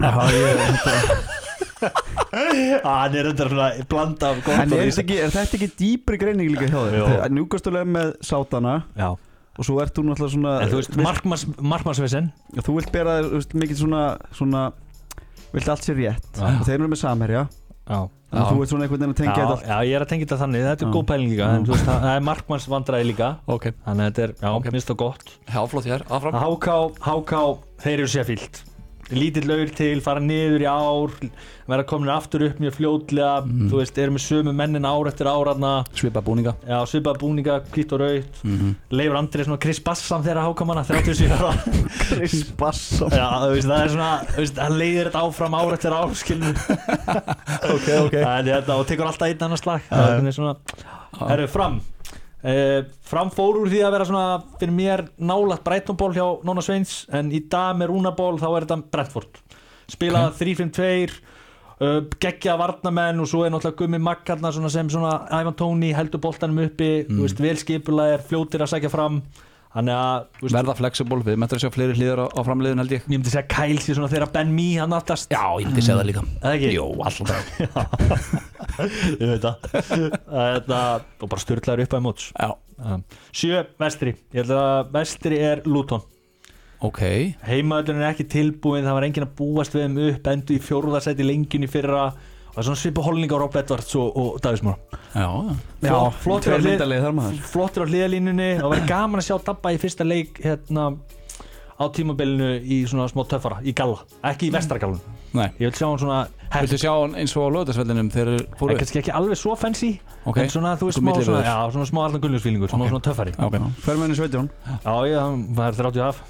hann er þetta svona blanda af Gordon En er þetta ekki dýpri greining líka hjá þér? Newcastle með Sátana og svo ert þú náttúrulega svona En þú veist, markmannsvesen þú vilt bera þér mikið svona vilt allt sér rétt og þeir eru með samherja en þú ert svona einhvern veginn að tengja þetta Já, ég að tengja þetta þannig, þetta góð pæling líka en þú veist, það markmannsvandræði líka þannig að þetta minnst það gott Já, flott hér, áfram HK, þeir eru Sheffield lítill laur til, fara niður í ár verða komin aftur upp mjög fljótlega þú veist, eru með sömu mennin ár eftir ár Svipa búninga hvítt og rautt Leifur Andri svona Chris Bassam þeirra HK-manna 37 ára Chris Bassam Já, þú veist, það svona hann leiðir þetta áfram ár eftir ár skilur Ok og tekur alltaf einn annan slag það er svona Herru, Fram fór úr því að vera svona fyrir mér nálægt Brighton-ból hjá Nóna Sveins en í dag með Rúnaból þá er þetta Brentford spila 3-5-2 geggja varnamenn og svo er náttúrulega Gummi Magg svona sem svona Ivan Toney heldur boltanum uppi þú veist, vel skipulagðir, fljótir að sækja fram þannig að verða flexible, við möttum að sjá fleiri hlýðar á framliðin held ég myndi segja Kyle sé svona þeirra Ben Mee hann aftast Já, ég myndi segja það líka Eða ekki? Jó, alltaf Ég veit það og bara styrlaður upp að móts 7 vestri ég held að vestri er Luton Ok Heimaðurinn er ekki tilbúin það var enginn að búast við þeim upp endur í 4. sæti lengjunni fyrra og það er svona svipa holning á Rob Edwards og Davíð Smára flottur á hliðalínunni og verið gaman að sjá Dabba í fyrsta leik á tímabilinu í svona smá töffara í galla, ekki í vestargallun ég vil sjá hann svona Viltu sjá hann eins og á Laugardalsvellinum þegar fóru kannski ekki alveg svo fancy en svona þú veist smá Arnar Gunnlaugsfílingur svona töffari Hvermenni Sveitjón það er 30 af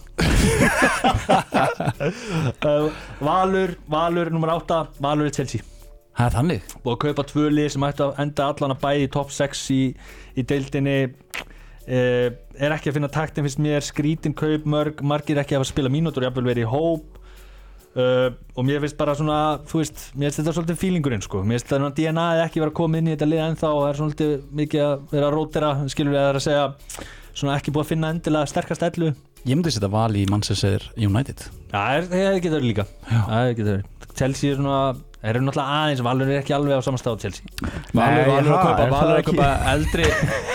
Valur nummer 8 Valur er Chelsea Það er þannig og að kaupa 2 lið sem ætti að enda allan að bæði í top 6 í deildinni er ekki að finna taktin finnst mér skrítin kaup margir ekki að spila mínútur og jafnvel verið í hóp og mér finnst bara svona þú veist, mér finnst þetta svolítið feelingurinn sko. Mér finnst þetta DNA ekki vera komið inn í þetta lið ennþá og það er svolítið mikið að vera að rótera skilur við að það er að segja svona ekki búið að finna endilega sterkast ellu Ég myndi setja val í Manchester United það getur verið líka Chelsea er svona þeir eru náttúrulega aðeins Valur er ekki alveg á sama stað á Chelsea Valur að kaupa eldri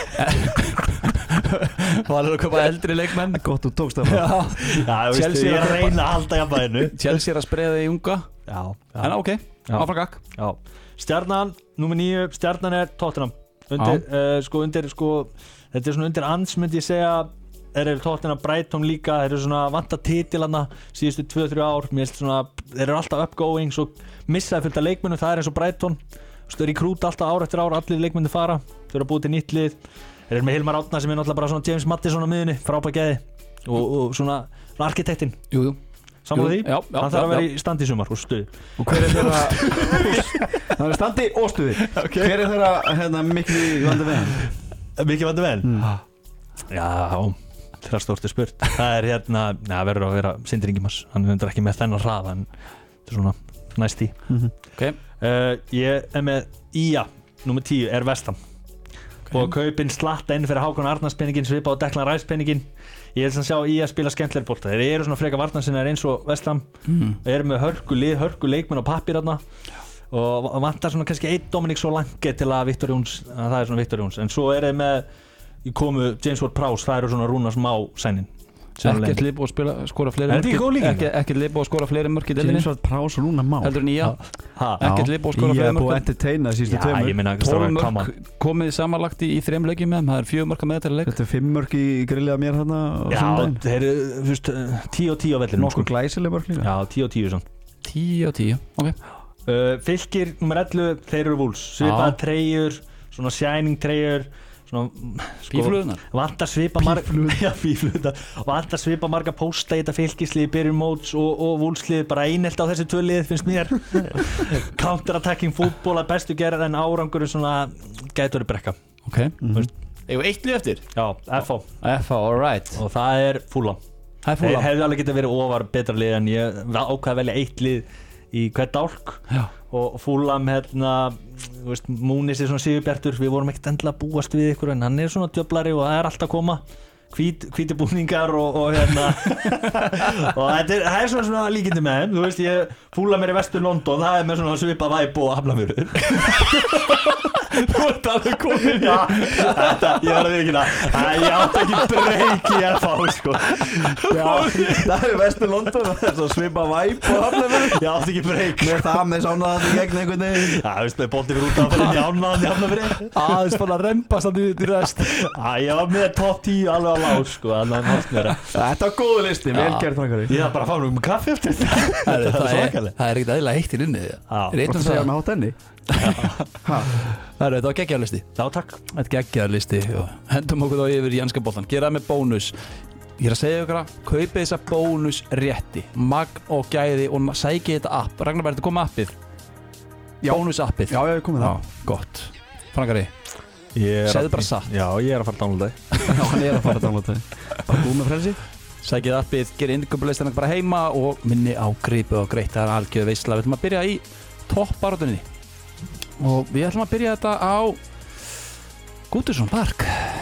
Valur að kaupa eldri leikmenn Gott þú tókst það Chelsea er að reyna að halda jafnvæginu Chelsea er að spreða í unga en ok, áfram gakk Stjarnan, númer 9 Stjarnan er Tottenham undir þetta er svona undir ans myndi ég segja þeir eru Tottenham Brighton líka þeir eru svona vanta titilana síðustu 2-3 ár mér finnst svona þeir eru alltaf upgoing svo missaði fullt af leikmennum það er eins og Brighton þeir rekrúta alltaf ár eftir ár allir leikmenni fara þeir eru búið til nýtt lið þeir eru með Hilmar Átna sem er náttúrulega bara svona James Maddison á miðunni frábær gæði og svona arkitektinn sammála því hann þarf að vera í standi í sumar og stuði og hver er þeirra það er standi og stuði hver er þeirra mikið vandi venn já það er stórt spurt það er verður að vera Sindri Ingimarsson hann er ekki með þennan hrað en þetta er svona næst í ég er með IA nummer 10 er Vestam og kaupin slatta inn fyrir Hákon Arnars penningin svipa á Declan Rice penningin ég vil sjá IA spila skemmtilegri bolta þeir eru svona freka varnarsinnar eins og Vestam eru með hörku leikmenn á pappir og vantar svona kannski einn Dominic Solanke til að Viktor Jóns það er svona Viktor Jóns en svo er þeir með í komu James Ward-Prowse það eru svona Rúnars Má sænin ekkert lið búið að skora fleiri mörk ekkert lið búið að skora fleiri mörk í deildinni James Ward-Prowse og Rúnar Má heldur en IA ekkert lið búið að skora fleiri mörk ég er búið að entertaina síðustu 2 mörk 12 mörk komið samanlagt í 3 leikjum með þeim það er 4 mörk að meðtæra leik þetta er 5 mörk í grillið að mér þarna já þeir eru 10-10 á vellinu nokkuð glæsileg mörk líka já 10-10 10-10 ok Fylkir nummer 11 þeir eru Wolves svipaðar treyjur svona shining treyjur Bíflugunar vantar svipa marga pósta í þetta Fylkislið byrjun móts og Wolveslið bara einelt á þessi 2 lið finnst mér counter-attacking fútból að bestu gerð en árangur svona gætur brekka ok Eða 1 lið eftir já, FH alright og það er Fulham þeir hefði alveg getað verið ofar betra lið en ég ákvað að velja 1 lið í hvert dálk og Fulham Múnis er svona sigurbjartur við vorum ekkert endilega að búast við ykkur en hann er svona djöflari og það er alltaf að koma hvíti búningar og og það er svona líkindi með þeim þú veist Fulham er í vestur London það er með svona svipa væp og Hafnarfjörður Þú ert alveg komin í Þetta, ég verði að vikina ég átti ekki breyk í FH sko. Það er vestur London, það er svo svipa væp og Hafnarfjörður. Ég átti ekki breyk Með það með sánaðan í gegn einhvern veginn. Já, veist, með bolti fyrir út af fyrir njánaðan Hafnarfjörður aðeins bara að rempast að því rest. Ég var með top 10 alveg á lág sko, Þetta var góðu listi, vel gerð frankari. Ég þarf bara að fá mér kaffi eftir Það svakalega. er ekkert eðlilega heitt í inni. Hvort að segja með hátt enni? Það var geggjaðarlisti. Já, takk Þetta er geggjaðarlisti. Hendum okkur þá yfir í enska boltan. Gera það með bónus. Ég er að segja ykkur að kaupið þessa bónus rétti, magn og gæði og sækið þetta app. Ragnar, verður þetta komið appið? Bónus appið. Já, ég hef komið það. Gott. Frankari, segðu bara satt. Já, ég er að fara að downloada Já, hann er að fara að downloada það. Bara búið með frelsi. Sækið appið, gerir innköpulistina bara heima og minni á grípu og greitt. Það er algjör veisla. Við ætlum að byrja í toppbaráttunni. Og við ætlum að byrja þetta á Goodison Park.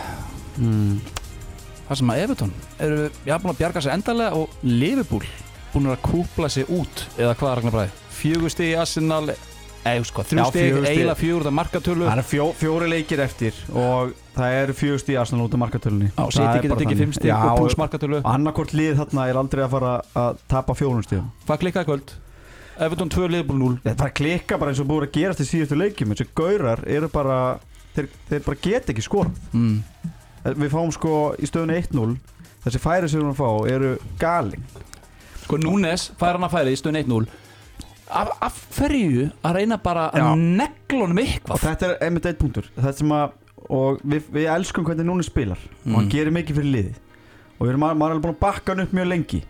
Það sem að Everton eru búin að bjarga sig endalega og Liverpool búin að kúpla sig út. Eða hvað, Ragnar Bragi? 4 stig í Arsenal, 3 stig, eiginlega 4 út af markatölu. Það eru 4 leikir eftir og það eru 4 stig í Arsenal út af markatölunni. City getur tekið 5 stig og pluss markatölu. Annarkvort lið þarna er aldrei að fara að tapa 4 stigum. Hvað klikkaði kvöld? Everton 2, Liverpool 0. Það er klikka bara eins og búið að gerast í síðustu leikjum. Þessi gaurar eru bara þeir bara geta ekki skorað. Við fáum sko í stöðunni 1-0. Þessi færi sem við erum að fá eru galing. Sko Núnes fær hann að færi í stöðunni 1-0. Af hverju að reyna bara að negla honum eitthvað? Og þetta er einmitt einn punktur. Þetta sem að og við elskum hvernig Núnes spilar og hann gerir mikið fyrir liðið. Og við erum maður alveg búin að bakka hann upp mjög lengi.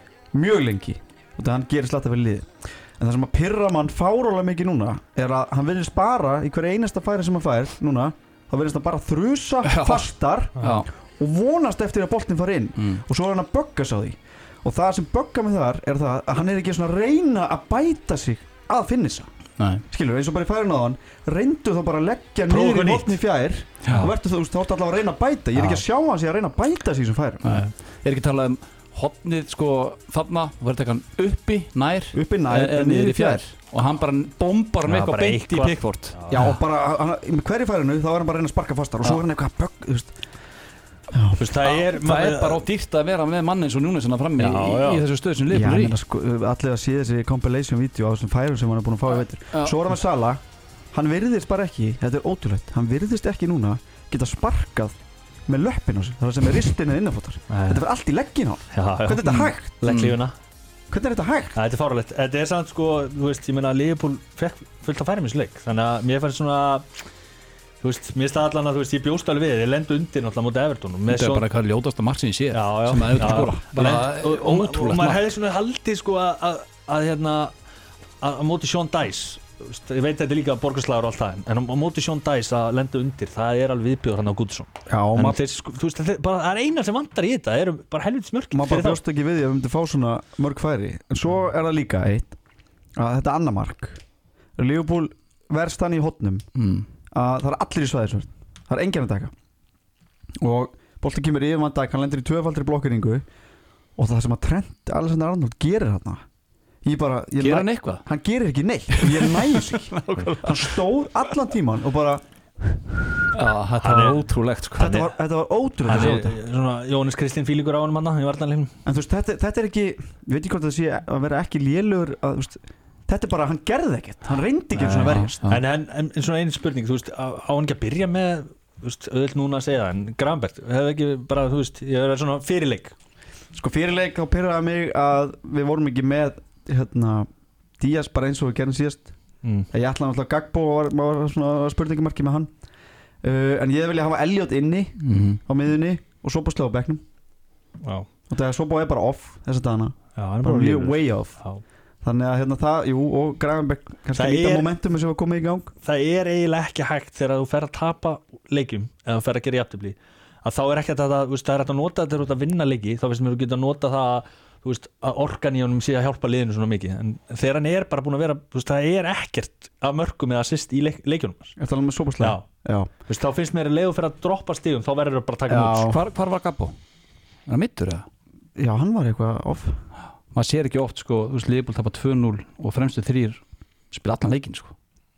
Og það hann gerir slatta fyrir liðið. En það sem að pirra mann fárólega mikið núna er að hann virðist bara í hverju einasta færi sem hann fær núna, þá virðist hann bara þrusa fastar og vonast eftir að boltinn fari inn og svo er hann að bögga sig á því. Og það sem böggar mig þar er það að hann er ekki svona að reyna að bæta sig að finissa. Skilur, eins og bara í færin á hann reyndu þá bara að leggja niður í botni fjær og verður þú átt allavega að reyna að bæta. Ég er ekki að sjá hann sig að reyna að bæta sig í þessum færum. Ég er ekki að tala um hotnið sko þarna og verður tekkan uppi nær eða niður í fjær og hann bara bombar hann eitthvað beint í Pickford. Já, og bara með hverju færinu þá er hann bara að reyna að sparka fastar og svo er hann eitthvað bögg, þú veist. Það er bara ódýrt að vera með mann eins og Núnes frammi í þessu stöð sem Liverpool er í. Sko, allir að sé þessi compilation-vídeó á þessum færum sem hann er búin að fá í vetur. Svo er hann með Salah, hann virðist bara ekki, þetta er ótrúlegt, hann virðist ekki núna geta sparkað með löppin á sig, það sem er ristin eða innanfótar. Þetta fyrir allt í leggin á hann. Hvernig er þetta hægt? Legglífuna. Hvernig er þetta hægt? Þetta er fáránlegt. Þetta er samt sko, þú veist, ég meina Liverpool fekk fullt af færum í þessu leik. Þannig að mér fannst svona, þú veist, mér staði allan að þú veist, ég bjóst alveg við, ég lendi undir náttúrulega móti Everton. Þetta er bara hvað ljótasta mark sem ég sé sem að Everton skora. Bara ótrúlegt. Og maður hefði svona haldið sko að móti Sean Dyche. Ég veit þetta er líka borgarslagur og allt það en á móti Sean Dyche að lenda undir það er alveg viðbjóður hann á Goodison en þú veist, það er eina sem vantar í þetta það eru bara helvitis mörk maður bara bjóst ekki við því að við myndum fá svona mörg færi en svo er það líka eitt að þetta annar mark Liverpool verst hann í hotnum að það er allir í svæðisvörn það er enginn að taka og boltinn kemur yfir Van Dijk hann lendir í tvöfaldri blokkeringu og það sem að Trent Alexander-Arnold gerir þarna Gerir hann eitthvað? Hann gerir ekki neitt og ég næs ekki hann stóð allan tíman og bara þetta var ótrúlegt sko. Þetta var ótrúlegt svona Jónas Kristinn fílingur á honum hann í varnarleiknum en þú veist, þetta er ekki ég veit ekki hvort það sé að vera ekki lélugur þetta er bara, hann gerði ekkert hann reyndi ekki svona verjast en svona einu spurning, þú veist, á hann ekki að byrja með þú veist, auðvitað núna að segja það en Gravenberch, hefði ekki bara, þú veist ég verið svona fyrirleik sko fyrirleik þá pirraði mig að við vorum ekki með Díaz bara eins og við gerum síðast ég ætlaði náttúrulega Gagbo var svona spurningamarki með hann en ég vilja hafa Elliot inni á miðunni og Szoboszlai á bekknum og þegar Szoboszlai er bara off þessa dagana bara mjög way off þannig að það, jú, og Gravenberch kannski líta momentum sem var komið í gang það er eiginlega ekki hægt þegar þú fer að tapa leikjum eða þú fer að gera jafntefli að þá er ekki þetta, þú veist, það er hægt að nota þetta út að vinna leiki, þá finnst mér að geta að nota það þú veist, að orkan í honum sé að hjálpa liðinu svona mikið, en þegar hann er bara búin að vera þú veist, það er ekkert af mörkum eða assist í leikjunum. Þetta er með Szoboszlai. Já. Þú veist, þá finnst mér að leiðu fyrir að droppa stigum, þá verður það bara að taka út. Hvar var Gabbo? Er hann mittur eða? Já, hann var eitthvað off. Maður sér ekki oft, sko, þú veist, Liverpool tapar 2-0 og fremstu 3 spila allan leikinn, sko.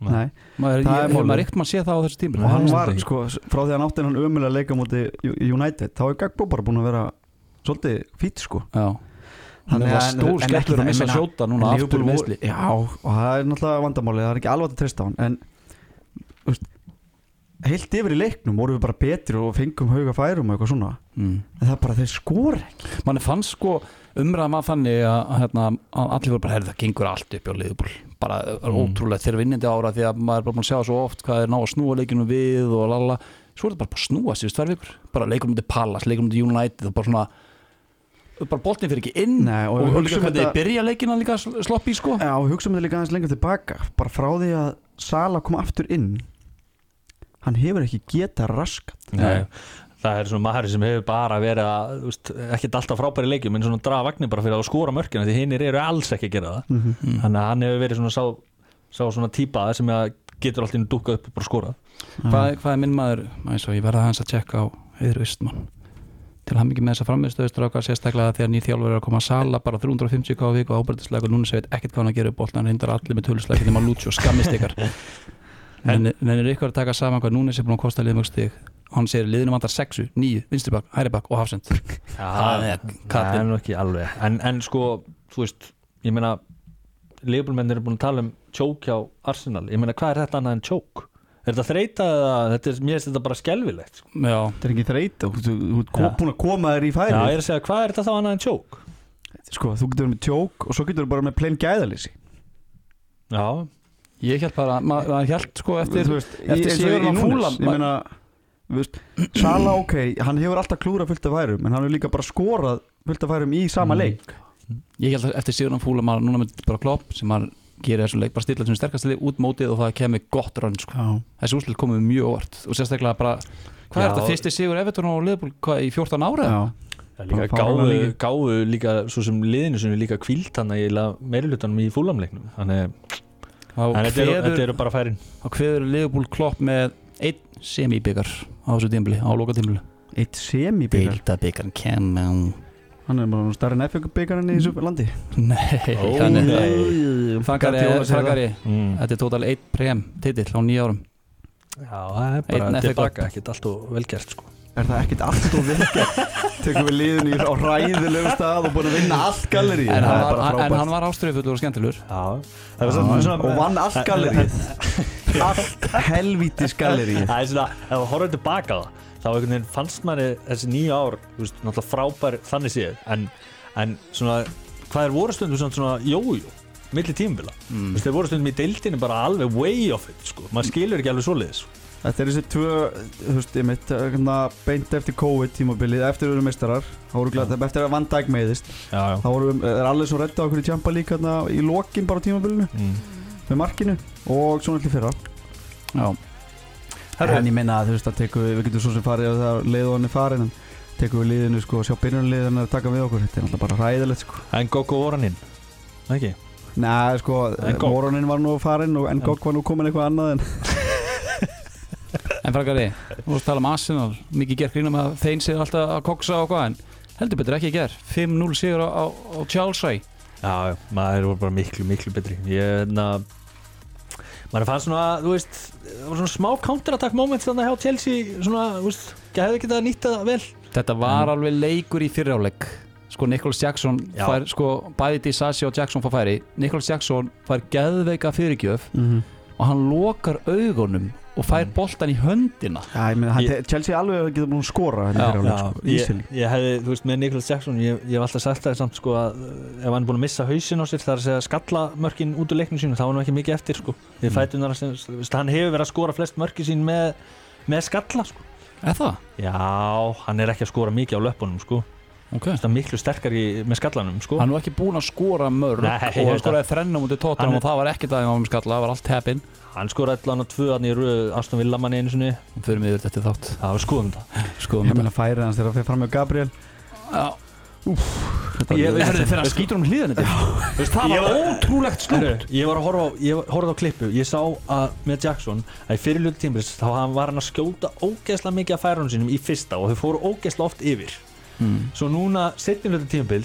Nei. Hefur maður ríkt maður sé það á þessu tímur Og hann var, sko, frá því hann átti hann ömulega að leika múti United, þá Gagbo bara búin að vera svolítið fít, sko. Já. Hann var stór skellur að missa sjóta núna aftur meðsli. Já, og það náttúrulega vandamálið, það ekki alveg að treysta á hann, en heilt yfir í leiknum vorum við bara betri og fengum hauga færum og eitthvað svona en það bara þeir skora ekki. Manni fannst sko umræðum að þannig að allir voru bara það gengur allt upp á Liverpool bara ótrúlega þeir vinnindi ára því að maður er bara búin að sjá svo oft hvað ná að snúa leikinu við og lala svo er það bara að snúa síðust 2 vikur bara leikum mútið Palace, leikum mútið United og bara svona bara boltin fyrir ekki inn og líka hvernig þið byrja leikina líka sloppi sko. Já, og hugsa mig líka aðeins lengur tilbaka bara frá því að Salah kom aftur inn hann hefur ekki getað raskat. Nei, það er svona maður sem hefur bara verið að ekkert alltaf frábæri leikjum en svona draga vagnir bara fyrir að skora mörkina því hinnir eru alls ekki að gera það þannig að hann hefur verið svona sá svona típa sem getur alltaf dúkað upp og bara skora. Hvað er minn maður ég verða hans að tjekka á Heiður Austmann til hann mikið með þessa frammiðstöðustrákar sérstaklega þegar nýr þjálfur að koma að Sala bara 350 á viku og ábærdisleik og núna veit ekkert hvað hann að gera upp boltan hann reyndar allir með tölusleik nema Lútsjó skammist ykkar en er ykkur að taka saman hvað núna búin að kosta liðmögg stig og hann segir liðinu vantar 6, 9, vinstribak, hægribak og hafsend það er nú ekki alveg en sko, þú veist ég meina, Liverpool-menn eru búin að tala choke hjá Arsenal ég meina, hvað er þetta annað en choke? Er þetta þreyta eða mér finnst þetta bara skelfilegt sko. Já, þetta er ekki þreyta þú ert búin að koma þér í færi Já, ég er að segja, hvað er þetta þá annað en choke? Sko, þú getur með choke og svo getur bara með plain gæðalýsi Já ég held bara, maður held sko eftir sigurinn á Fulham ég meina, Salah ok hann hefur alltaf klúrað fullt af færum en hann hefur líka bara skorað fullt af færum í sama leik ég held eftir sigurinn á Fulham að núna með bara Klopp sem maður gerir þessum leik bara stilla sem sterkast lið út mótið og það kemur gott rönn sko. Þessi úrslit komið mjög óvart og sérstaklega bara, hvað er þetta fyrsti sigur Everton á Liverpool í 14 ára? Líka gáfu líka svo sem liðinu sem líka kvílt hann að meirilutanum í Fulham-leiknum þannig þetta eru bara færin og hveður Liverpool Klopp með 1 semibikar á þessu tímabili á lokatímabili 1 semibikar? Deildabikar kemur hann er bara starri en FA-bikaran í þessu landi Frakari þetta er total 1 prem titill á 9 árum Já, það er bara tilbaka ekkert allt og velgert sko Er það ekkert allt og velgert? Tekum við liðinu á hræðilegu stað og búin að vinna allt gallerí En hann var ástriðufullur og skemmtilegur og vann allt gallerí allt helvítis gallerí Það er svona, ef við horfum tilbaka þá einhvern veginn fannst manni þessi 9 ár náttúrulega frábær þannig séð en svona, hvað er voru stundum svona jójó milli tímabila þeir voru stundum í deildinu bara alveg way off it sko, maður skilur ekki alveg svoleiðis Þetta er þessi 2, þú veist, ég mitt beint eftir COVID tímabilið, eftir við erum meistarar eftir að Van Dijk meiðist þá er allir svo redda okkur í Champions League í lokin bara tímabilinu með markinu og svona allir fyrra Já En ég meina að þú veist að við getum svo sem farið að leiðan er farin en tekum við liðinu sko sjá byrjunarliðinu að taka við okkur þetta er alltaf bara hræðilegt sko En Goggo Voraninn, ekki? Nei sko, Voraninn var nú farin og Goggo var nú komin eitthvað annað En Frakari, þú veist tala Arsenal mikið gerð grínum að þeim sér alltaf að koksa og hvað en heldur betur ekki gerð 5-0 sigur á Chelsea Já, maður var bara miklu betri maður fannst svona, þú veist það var svona smá counterattack moment þannig hjá Chelsea svona, þú veist, hefði ekki það nýtt það vel Þetta var alveg leikur í fyrrjáleik sko Nicholas Jackson fær sko bæði Disasi og Jackson fær færi Nicholas Jackson fær geðveika fyrirgjöf og hann lokar augunum og fær boltan í höndina Já, ég meina, Chelsea alveg getur búin að skora ég hefði, þú veist, með Nicholas Jackson ég hef alltaf sagt það samt, sko að ef hann er búin að missa hausinn á sér, það er að segja skallamörkin út úr leiknum sínu, þá er hann ekki mikið eftir, sko því fætunar, hann hefur verið að skora flest mörki sín með skalla, sko Er það? Já, hann er ekki að skora mikið á löpunum, sko Það er miklu sterkari með skallanum, sko Hann var ekki búin að skora mörg og hann skoraði þrennum út í Tottenham og það var ekkert að hann var með skalla, það var allt heppinn Hann skoraði allan á 2 í röð Aston Villa manni einu sinni Fyrir mig þetta þátt Það var skoðum það Ég meina færið hans þegar það fyrir fram með Gabriel Já Ég herði þegar hann skýtur hliðan þetta Það var ótrúlegt slútt Ég horfði á klippu Ég sá að með Jackson að í fyrirlutu tímabils þá var hann að skjóta ógeðslega mikið af færunum sínum í fyrsta og þau fóru ógeðslega oft yfir Svo núna seinni hluta tímabils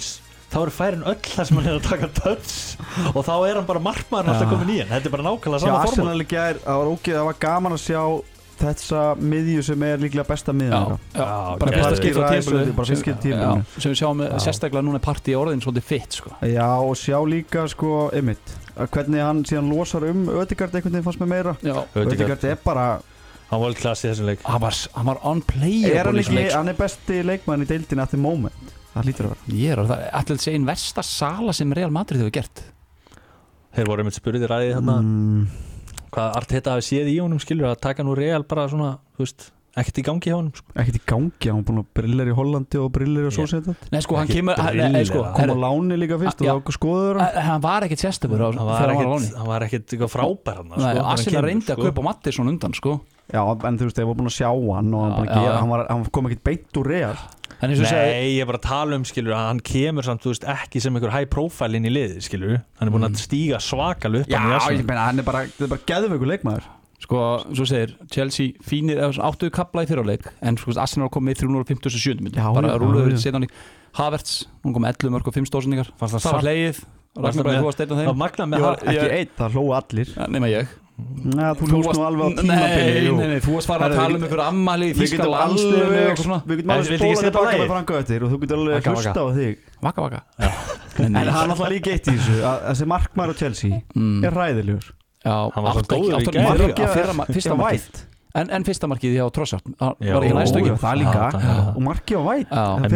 þá eru færin öll þar sem hann að taka touch og þá hann bara markmaðurinn alltaf komin í hann. Þetta bara nákvæmlega sama formúla. Arsenal í gær, það var gaman að sjá þessa miðju sem líklega besta miðjan. Bara fyrsta skipt á tímabilinu. Sem við sjáum sérstaklega núna partí orðin svolítið fitt sko. Já, og sjá líka sko einmitt hvernig hann síðan losar Ødegaard einhvern veginn fannst mér meira. Ødegaard bara hann var klassi í þessum leik. Hann var unplayable. Hann besti leikmaður í deildinni at the moment. Það lítur að vera. Það er alltaf segin versta sala sem Real Madrid hefur gert. Þeir voru með spurðir ræðið þarna hvað Arteta hafi séð í honum skilur að taka nú Real bara svona, þú veist, ekkert í gangi hjá honum sko. Ekkert í gangi, hann búin að brillar í Hollandi og brillar í Sociedad. Nei sko, hann kemur kom á láni líka fyrst og þá skoður hann var ekkert sérstafur hann var ekkert eitthvað frábær hann sko. Arsenal reyndi að kaupa Mattisson undan sko. Já, en þú veist, þeir voru búin að sjá hann og hann kom ekkert beint úr Real. Nei, ég er bara að tala skilur að hann kemur samt, þú veist, ekki sem einhver high profile inn í liðið, skilur hann er búin að stíga svakal upp. Já, ég meina, hann er bara geðveikur leikmaður. Sko, svo segir, Chelsea fínir, áttuðu kapla í fyrraleik en sko, Arsenal kom með 357 minútur. Bara rúluður síðan í Havertz, hún kom 11 mörg og 5 stóðsendingar. Það var hlegið, Ragnar Bræði steinn á þeim. Ekki einn, það hlóðu allir. Nema ég. Nei, þú hlóst nú alveg á tímabili. Nei, þú varst farin að tala um einhver ammali í þýska landsliðinu og svona. Við getum alveg spólað tilbaka með Franka eftir og þú getur alveg hlusta á þig. Vaka. En hann alltaf líka eitt í þessu að þessi markmaður á Chelsea er ræðilegur. Já, hann var svo góður í gær. Fyrsta vætt. En fyrsta markið hjá Trossard var ekki næstu ekki. Það líka. Og markið á vætt.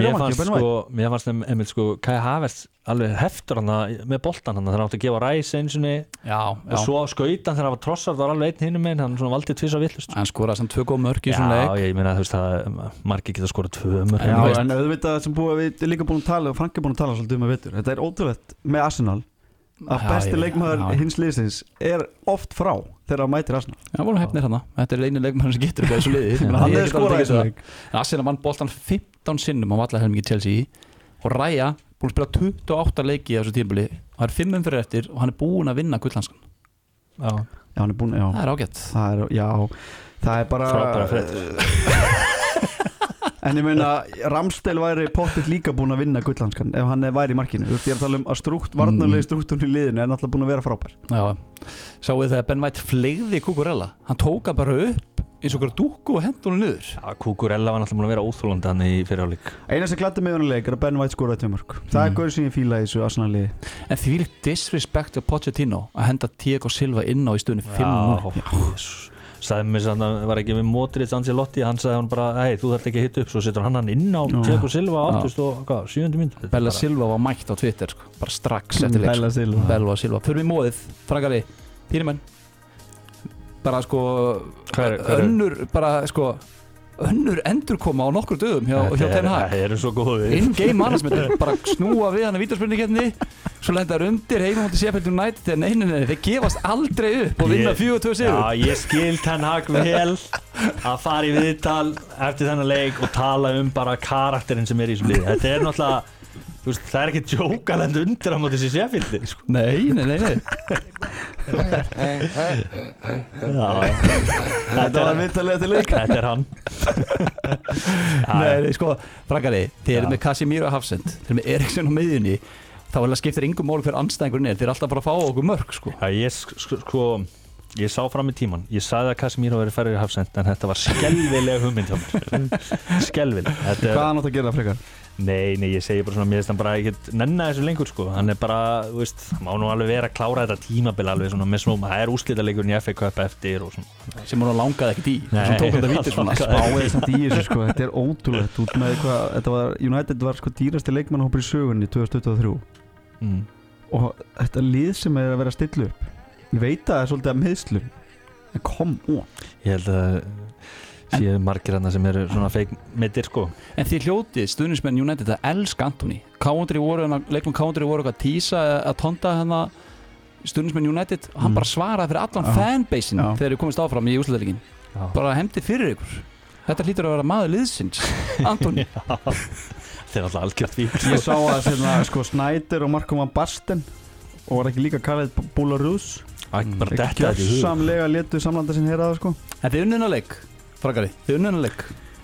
Mér fannst Emil sko Kai Havertz alveg heftur hann með boltan hann þegar hann átti að gefa Rice einsunni og svo á skautan þegar hann var Trossard var alveg einn hinum meginn hann svona valdi tvisa villust. Hann skoraði samt 2 góð mörk í svona leik. Já, ég meina þú veist að margir geta skorað 2 mörk. Já, en auðvitað sem við líka búin að tala og Frank er búin að tala svolítið um að vitur. Þetta er ótrúlegt með Arsenal að besti leikmaður hins liðsins er oft frá þegar hann mætir Arsenal. Já, vorum hefnir hann. Þetta er einu leikmaður sem getur þessu liði. Hann er skorað þessu leik. Arsenal vann boltan 15 sinnum á vallahelmingi Chelsea og Raya búin að spila 28 leiki á þessu tímabili og það er 5 umferðir eftir og hann er búin að vinna gullhanskan. Já, hann er búin, já. Það er ágætt. Það er bara frábæra fréttir. En ég meina, Ramsdale væri pottitt líka búin að vinna gullhanskan ef hann væri í markinu. Þú veist, ég er að tala um að varnarlegi struktúrn í liðinu er náttúrulega búin að vera frábær. Já, sáu þegar Ben White fleygði Cucurella. Hann tók hann bara upp eins og okkur dúkku og hendur hann niður. Já, Cucurella var náttúrulega búin að vera óþolandi hann í fyrirháleik. Eina sem gladdi mig í leik er að Ben White skoraði 2 mörk. Það er gaur sem ég fíla í þessu Arsenal-liði. En því líkt disrespect af Pochettino að henda Thiago Silva inn á í stunni 5-0. Sagði mér að hann var ekki með Modric Ancelotti, hann sagði hann bara, hei, þú þarf ekki að hitta upp, svo setur hann inn á Thiago Silva 7. mínútu. Bella Silva var mætt á Twitter, sko, bara strax eftir leik. Bella Silva. Fyrir við móðið, Frankari, Pínumenn, bara sko, önnur endurkoma á nokkur dögum hjá Ten Hag. Það eru svo góðir. In-game management, bara snúa við hann að vítaspyrnukeppni, svo lendar undir heima mútið Sheffield United, en nei, þeir gefast aldrei upp og vinna 4-2 sigur. Já, ég skil Ten Hag vel að fara í viðtal eftir þennan leik og tala bara karakterinn sem er í þessum liði. Þetta er náttúrulega, þú veist, það er ekki djók að lenda undir á móti þessi Sheffield, sko. Nei. Þetta var viðtalið til leik. Þetta er hann. Nei, sko, Frankari, þeir eru með Casemiro Hafsend, þeir eru með Eriksson á miðjunni, þá skiptir engum máli hver andstæðingurinn er, þeir eru alltaf bara að fá okkur mörk, sko. Ég sá fram í tíman, ég sagði að Casemiro verið færri í Hafsend, en þetta var skelvilega hugmynd hjá mér. Skelvileg. Hvað hann átt að gera frekar? Nei, ég segi bara svona, mér finnst hann bara ekki nenna þessu lengur, sko. Hann er bara, þú veist, má nú alveg vera að klára þetta tímabil alveg svona með svona, það er úrslitaleikurinn í FA Cup eftir og svona. Sem hann langaði ekkert í, sem tók þetta vítir svona. Spáði samt í þessu, sko, þetta er ótrúlegt út með eitthvað, United var sko dýrasti leikmannahópur í sögunni 2023. Og þetta lið sem er að vera að stilla upp. Ég veit að það er svolítið að meðslum, en come on. Ég held að séu margir þarna sem eru svona fake medir, sko. En þið hljótið stuðningsmenn United að elska Antoni. Leikmann Country voru eitthvað að tísa að tonda stuðningsmenn United. Hann bara svaraði fyrir allan fanbasein þegar þið komist áfram í úrslitaleikin. Bara hefndi fyrir ykkur. Þetta hlýtur að vera maður liðsins, Antoni. Þetta er alltaf algjört vík. Ég sá að sko Snyder og Marco van Basten og var ekki líka kallið Búlarús. Bara detta gjörsamlega létu samlanda sinn heyra það, sko. Þetta er unnuna leik, Frankari, þetta er unnuna leik.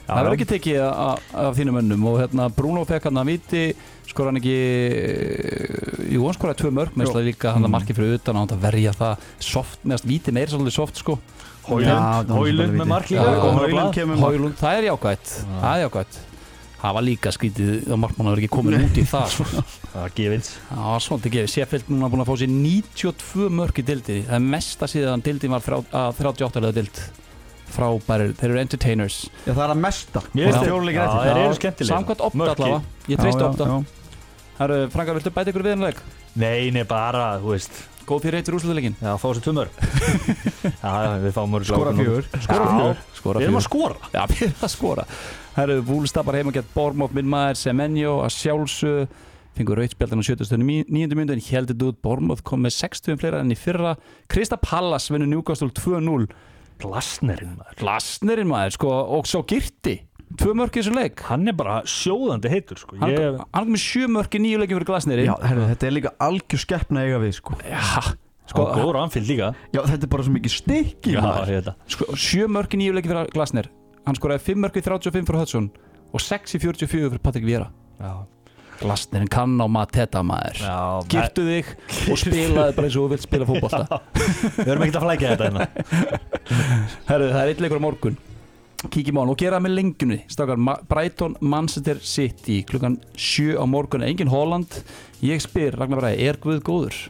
það verður ekki tekið af þínum mönnum og hérna Bruno fekk hann að viti skora hann ekki hann skoraði 2 mörk meðslega líka hann að marki fyrir utan að verja það soft, meðast viti meira svolítið soft sko Højlund með mark líka Højlund, það er jákvætt það var líka skrítið að markmann var ekki komin út í það það var gefins það var svolítið gefins, Sheffield núna búin að fá sér 92 mörk í deildinni það er mesta síðan deildin var 38 leða deild frábærir, þeir eru entertainers Já, það er að mesta þeir eru skemmtilega samkvæmt opta allavega, ég treysti opta Frankar, viltu bæta ykkur við hann leik? Nei, bara, þú veist Góð fyrir eitt úrslutaleikin Já, fá sér 2 mörk við fáum mörk Skora 4 Við erum að skora Já, við erum að skora Wolves tapar heima gegn Bournemouth minn maður Semenyo að sjálfsög fengur rauðspjaldin á 79. mínútu en heldur út Bournemouth kom með 60 fleira enn í fyrra Crystal Palace vinnur Newcastle 2-0 Glasnerinn maður sko, og svo Girti 2 mörk í þessu leik hann er bara sjóðandi heitur sko. hann kom með 7 mörk í 9 leikin fyrir Glasnerinn Já, þetta er líka algjör skeppna eiga við sko. sko, góður Anfield líka Já, þetta er bara svo mikið stykki sko, 7 mörk í 9 leikin fyrir Glasner hann skoraði 5 mörk í 35 fyrir Hudson og 6 í 44 fyrir Patrick Vieira Glasnerinn kann á Mateta maður Girtu þig og spilaði bara eins og þú vilt spila fótbolta Við erum ekkert að flækja þetta hérna Herru, það er 1 leikur á morgun Kíkjum á hann og gera það með lengjunni Strákar, Brighton, Manchester City klukkan 7 á morgun, engin Holland Ég spyr, Ragnar Bragi, er Guð góður?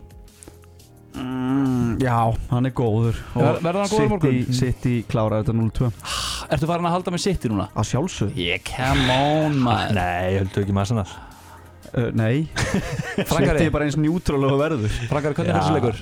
Já, hann er góður Verður hann góður á morgun? City kláraði þetta 0-2 Ertu farin að halda með City núna? Að sjálfsög Come on maður Nei, höldu ekki maður sannar Nei City er bara eins njútrál og verður Frankari, hvernig er þessi leikur?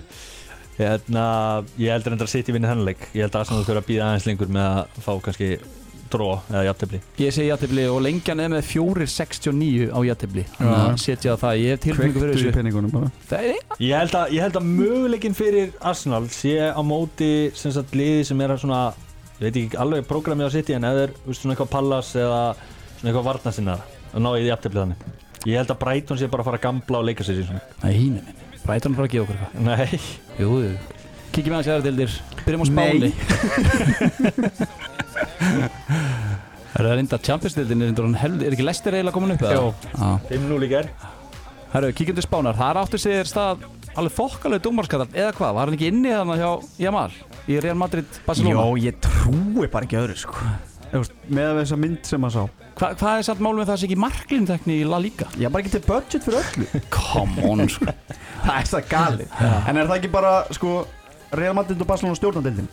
Ég heldur endur að City vinni þennan leik Ég held að Arsenal þurfa að bíða aðeins lengur með að fá kannski dró eða jafntefli Ég segi jafntefli og lengjan er með 4.69 á jafntefli Þannig að setja það, ég hef tilfinningu fyrir þessu Ég held að möguleikin fyrir Arsenal sé á móti liði sem er svona ég veit ekki alveg prógramið á City en ef þeir svona eitthvað Palace eða svona eitthvað varnarsinnar að ná í því jafntefli þannig Ég held að Brighton sé bara að fara að gambla og leika sér svona. Nei, Brighton er bara að gefa okkur eitthvað Nei Jú, kíkjum aðeins í aðra deildir Byrjum á Spáni Það er reynda Champions-deildin er ekki Leicester eiginlega komin upp eða? Jó, 5-0 í gær Herru, kíkjum til Spánar Það áttu sér stað alveg þokkalega dómarskatar eða hvað, var hann ekki inni þarna hjá Jamal í Real Madrid Barcelona? Jó, ég trúi bara ekki öðru sko með þessa mynd sem maður sá Hvað er satt málum með það að sé ekki marklíntekni í La Liga? Ég bara ekki til budget fyrir öllu Come on sko Það er það galið En er það ekki bara sko Real Madrid og Barcelona stjórnadeildin?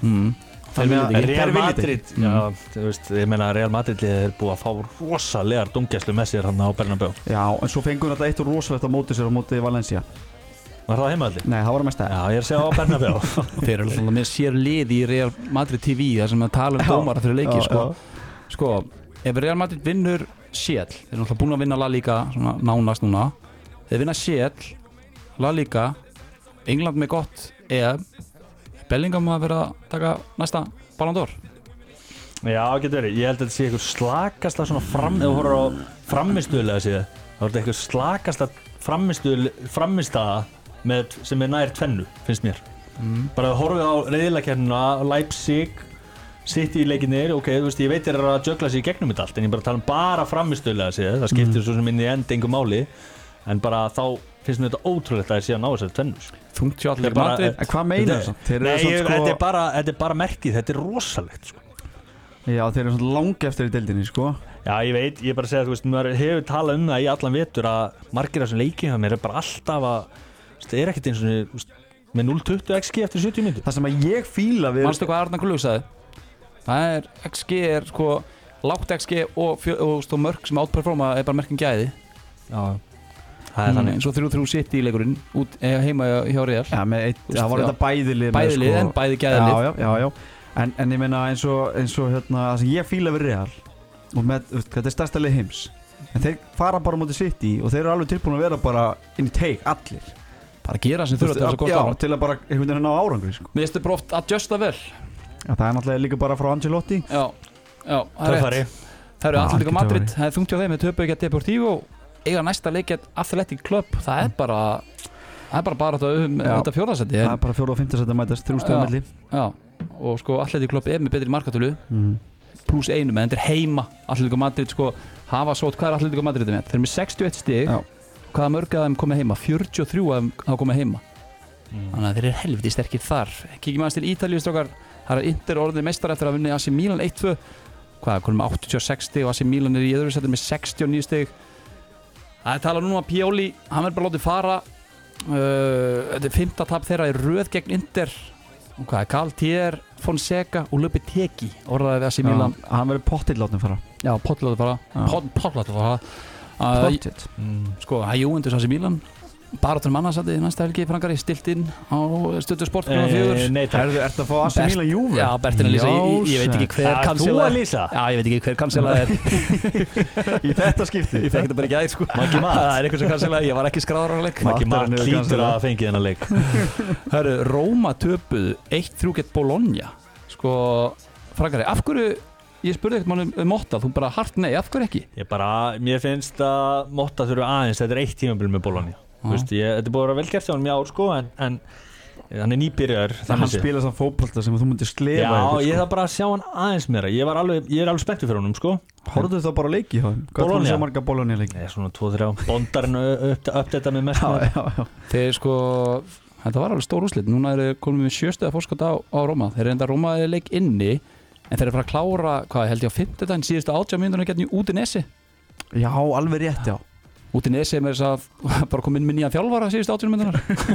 Real Madrid Já, þú veist, ég meina Real Madrid er búið að fá rosalegar dungæslu með sér hann á Bernabéu Já, en svo fengur þetta eitt og rosalegt á móti sér á móti Valencia Var það heimaðalli? Nei, það var að mesta Já, ég er að segja á Bernabéu Þeir eru alltaf með sér lið í Real Madrid TV þar sem að tala dómara fyrir leiki sko, ef Real Madrid vinnur Seattle, þeir eru alltaf búin að vinna La Liga svona nánast núna þeir vinna Seattle, La Liga England með gott Bellingham að vera að taka næsta Ballon d'Or Já, getur verið, ég held að þetta sé eitthvað slakasta svona ef þú horfir á frammistöðulega síðan þá er þetta eitthvað slakasta frammistaða sem er nær tvennu, finnst mér bara að horfið á riðlakeppnina Leipzig, City í leikinnir ok, þú veist, ég veit þér að jögla sig í gegnum þetta allt en ég bara tala bara frammistöðulega síðan það skiptir svo sem inn í engu máli en bara þá finnst mér þetta ótrúlegt að ég sé að ná þessari tvennu Þungt hjá allir Madrid En hvað meinar það? Þetta er bara merkið, þetta er rosalegt sko. Já, þeir eru svona langt eftir í deildinni sko. Já, ég veit, ég bara segja, þú veist, maður hefur talað það í allan vetur að margir af þessum leikjum mér er bara alltaf að það er ekkert eins og með 0.20 XG eftir 70 mínútur. Það sem að ég fíla við Manstu hvað Arnar Gullug sagði? Það er XG er sko lágt XG og mörk sem outperforma er bara merkin gæði. Já. Það er þannig. Eins og 3-3 City í leikurinn út heima hjá Real. Já, með það var þetta bæðilið Bæðilið en bæði gæðilið. Já. En ég meina eins og hérna það sem ég fíla við Real og með, þetta er stærsta lið heims en þeir fara bara á móti City og þeir eru alveg tilbúin að vera bara inn í teik allir bara gera sem þurfa til þess að kosta ára til að bara einhvern veginn ná árangri sko. Mér finnst þetta bara oft að adjusta vel það er náttúrulega líka bara frá Ancelotti Já, það er rétt Það eru Atletico Madrid, það er þungt hjá þeim með töpu ekki að Deportivo eiga næsta leik að Athletic Club það er bara þetta fjórðasetti það er bara 4. og 5. seti mætast 3 stöðum milli Já, og sko Athletic Club er með betri markatölu +1 en þetta er heima Atletico Madrid sko hafa sótt, hvað er Atletico Madrid með? Þeir eru með 61 stig hvaða mörg að þeim komið heima? 43 að þeim komið heima þannig að þeir eru helviti sterkir þar kíkjum aðeins til Ítalíu strákar það er Inter orðið meistar eftir að vinna AC Milan 1-2 hvað, komið með 86 stig og AC Milan í öðru sæti með 69 stig það er talað núna að Pioli hann verður bara látið fara þetta er 5. tap þeirra í röð gegn Inter og hvað er Galtier, Fonseca og Lopetegi orðaði við AC Milan hann verður pottill látið fara já, pottill látið fara sko, það er Juventus AC Milan Barátur mannarsæti næsta helgi Frankari stilt inn á Stöðu Sport kl. 4 Nei, ertu að fá AC Milan Juve? Já, Bertin að lýsa ég veit ekki hver kansela Þú að lýsa? Já, ég veit ekki hver kansela er Í þetta skipti? Ég fekk þetta bara ekki aðeins sko Maggi Mat Það er eitthvað sem kansela, ég var ekki skráður á leik Maggi Mat lítur að fengi þennan leik Hörru, Róma töpuðu 1-3 gegn Bologna Sko, Frankari, af hverju ég spurði ekkert um Motta, þú bara hart nei, af hverju ekki? Mér finnst að Motta þurfi aðeins, þetta er 1 tímabil með Bologna Þetta er búið að vera vel gert hjá hann mjög ár sko en hann er nýbyrjar hann spila saman fótbolta sem þú myndir slefa Já, ég þarf bara að sjá hann aðeins meira ég er alveg spenntur fyrir honum sko Horfðu þá bara leiki hjá hann? Hvað þú svo marga Bologna leiki? Nei, svona 2-3 Bondarinn upp þetta með mest Þeir sko, þetta var alveg stór úrslit núna er komið með 7 stiga fórskot á Róma þeir enda Róma leik inni en þeir fara að klára, hvað held ég á 5. daginn síðustu 18 mínúturnar gegn Udinese Já, alveg rétt, já Udinese með þess að bara kom inn með nýjan þjálfara síðustu 18 mínúturnar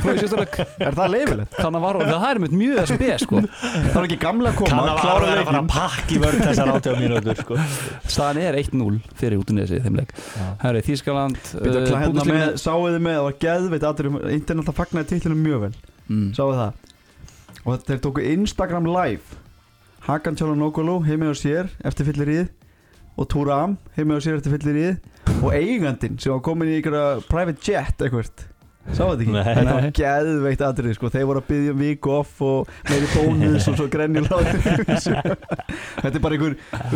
Er það leifilegt? Það er mjög spes sko Það var ekki gamla að koma Cannavaro er að fara að pakki vörð þessar 18 mínútur sko Staðan er 1-0 fyrir Udinese þeim leik Herri, Þýskaland Sáuðu með, það var geðveit aðrum internet að fagnaði titlinum mjög vel Sáuðu það Og þeir tóku Instagram live Hakan Çalhanoğlu heimið á sér eftir fylliríð og Thuram heimið á sér eftir fylliríð og eigandinn sem var komin í einhverja private jet eitthvað Sáðu þetta ekki? Það var geðveikt atrið sko. Þeir voru að biðja viku off og meiri bónus og svo grenjulátt Þetta er bara einhver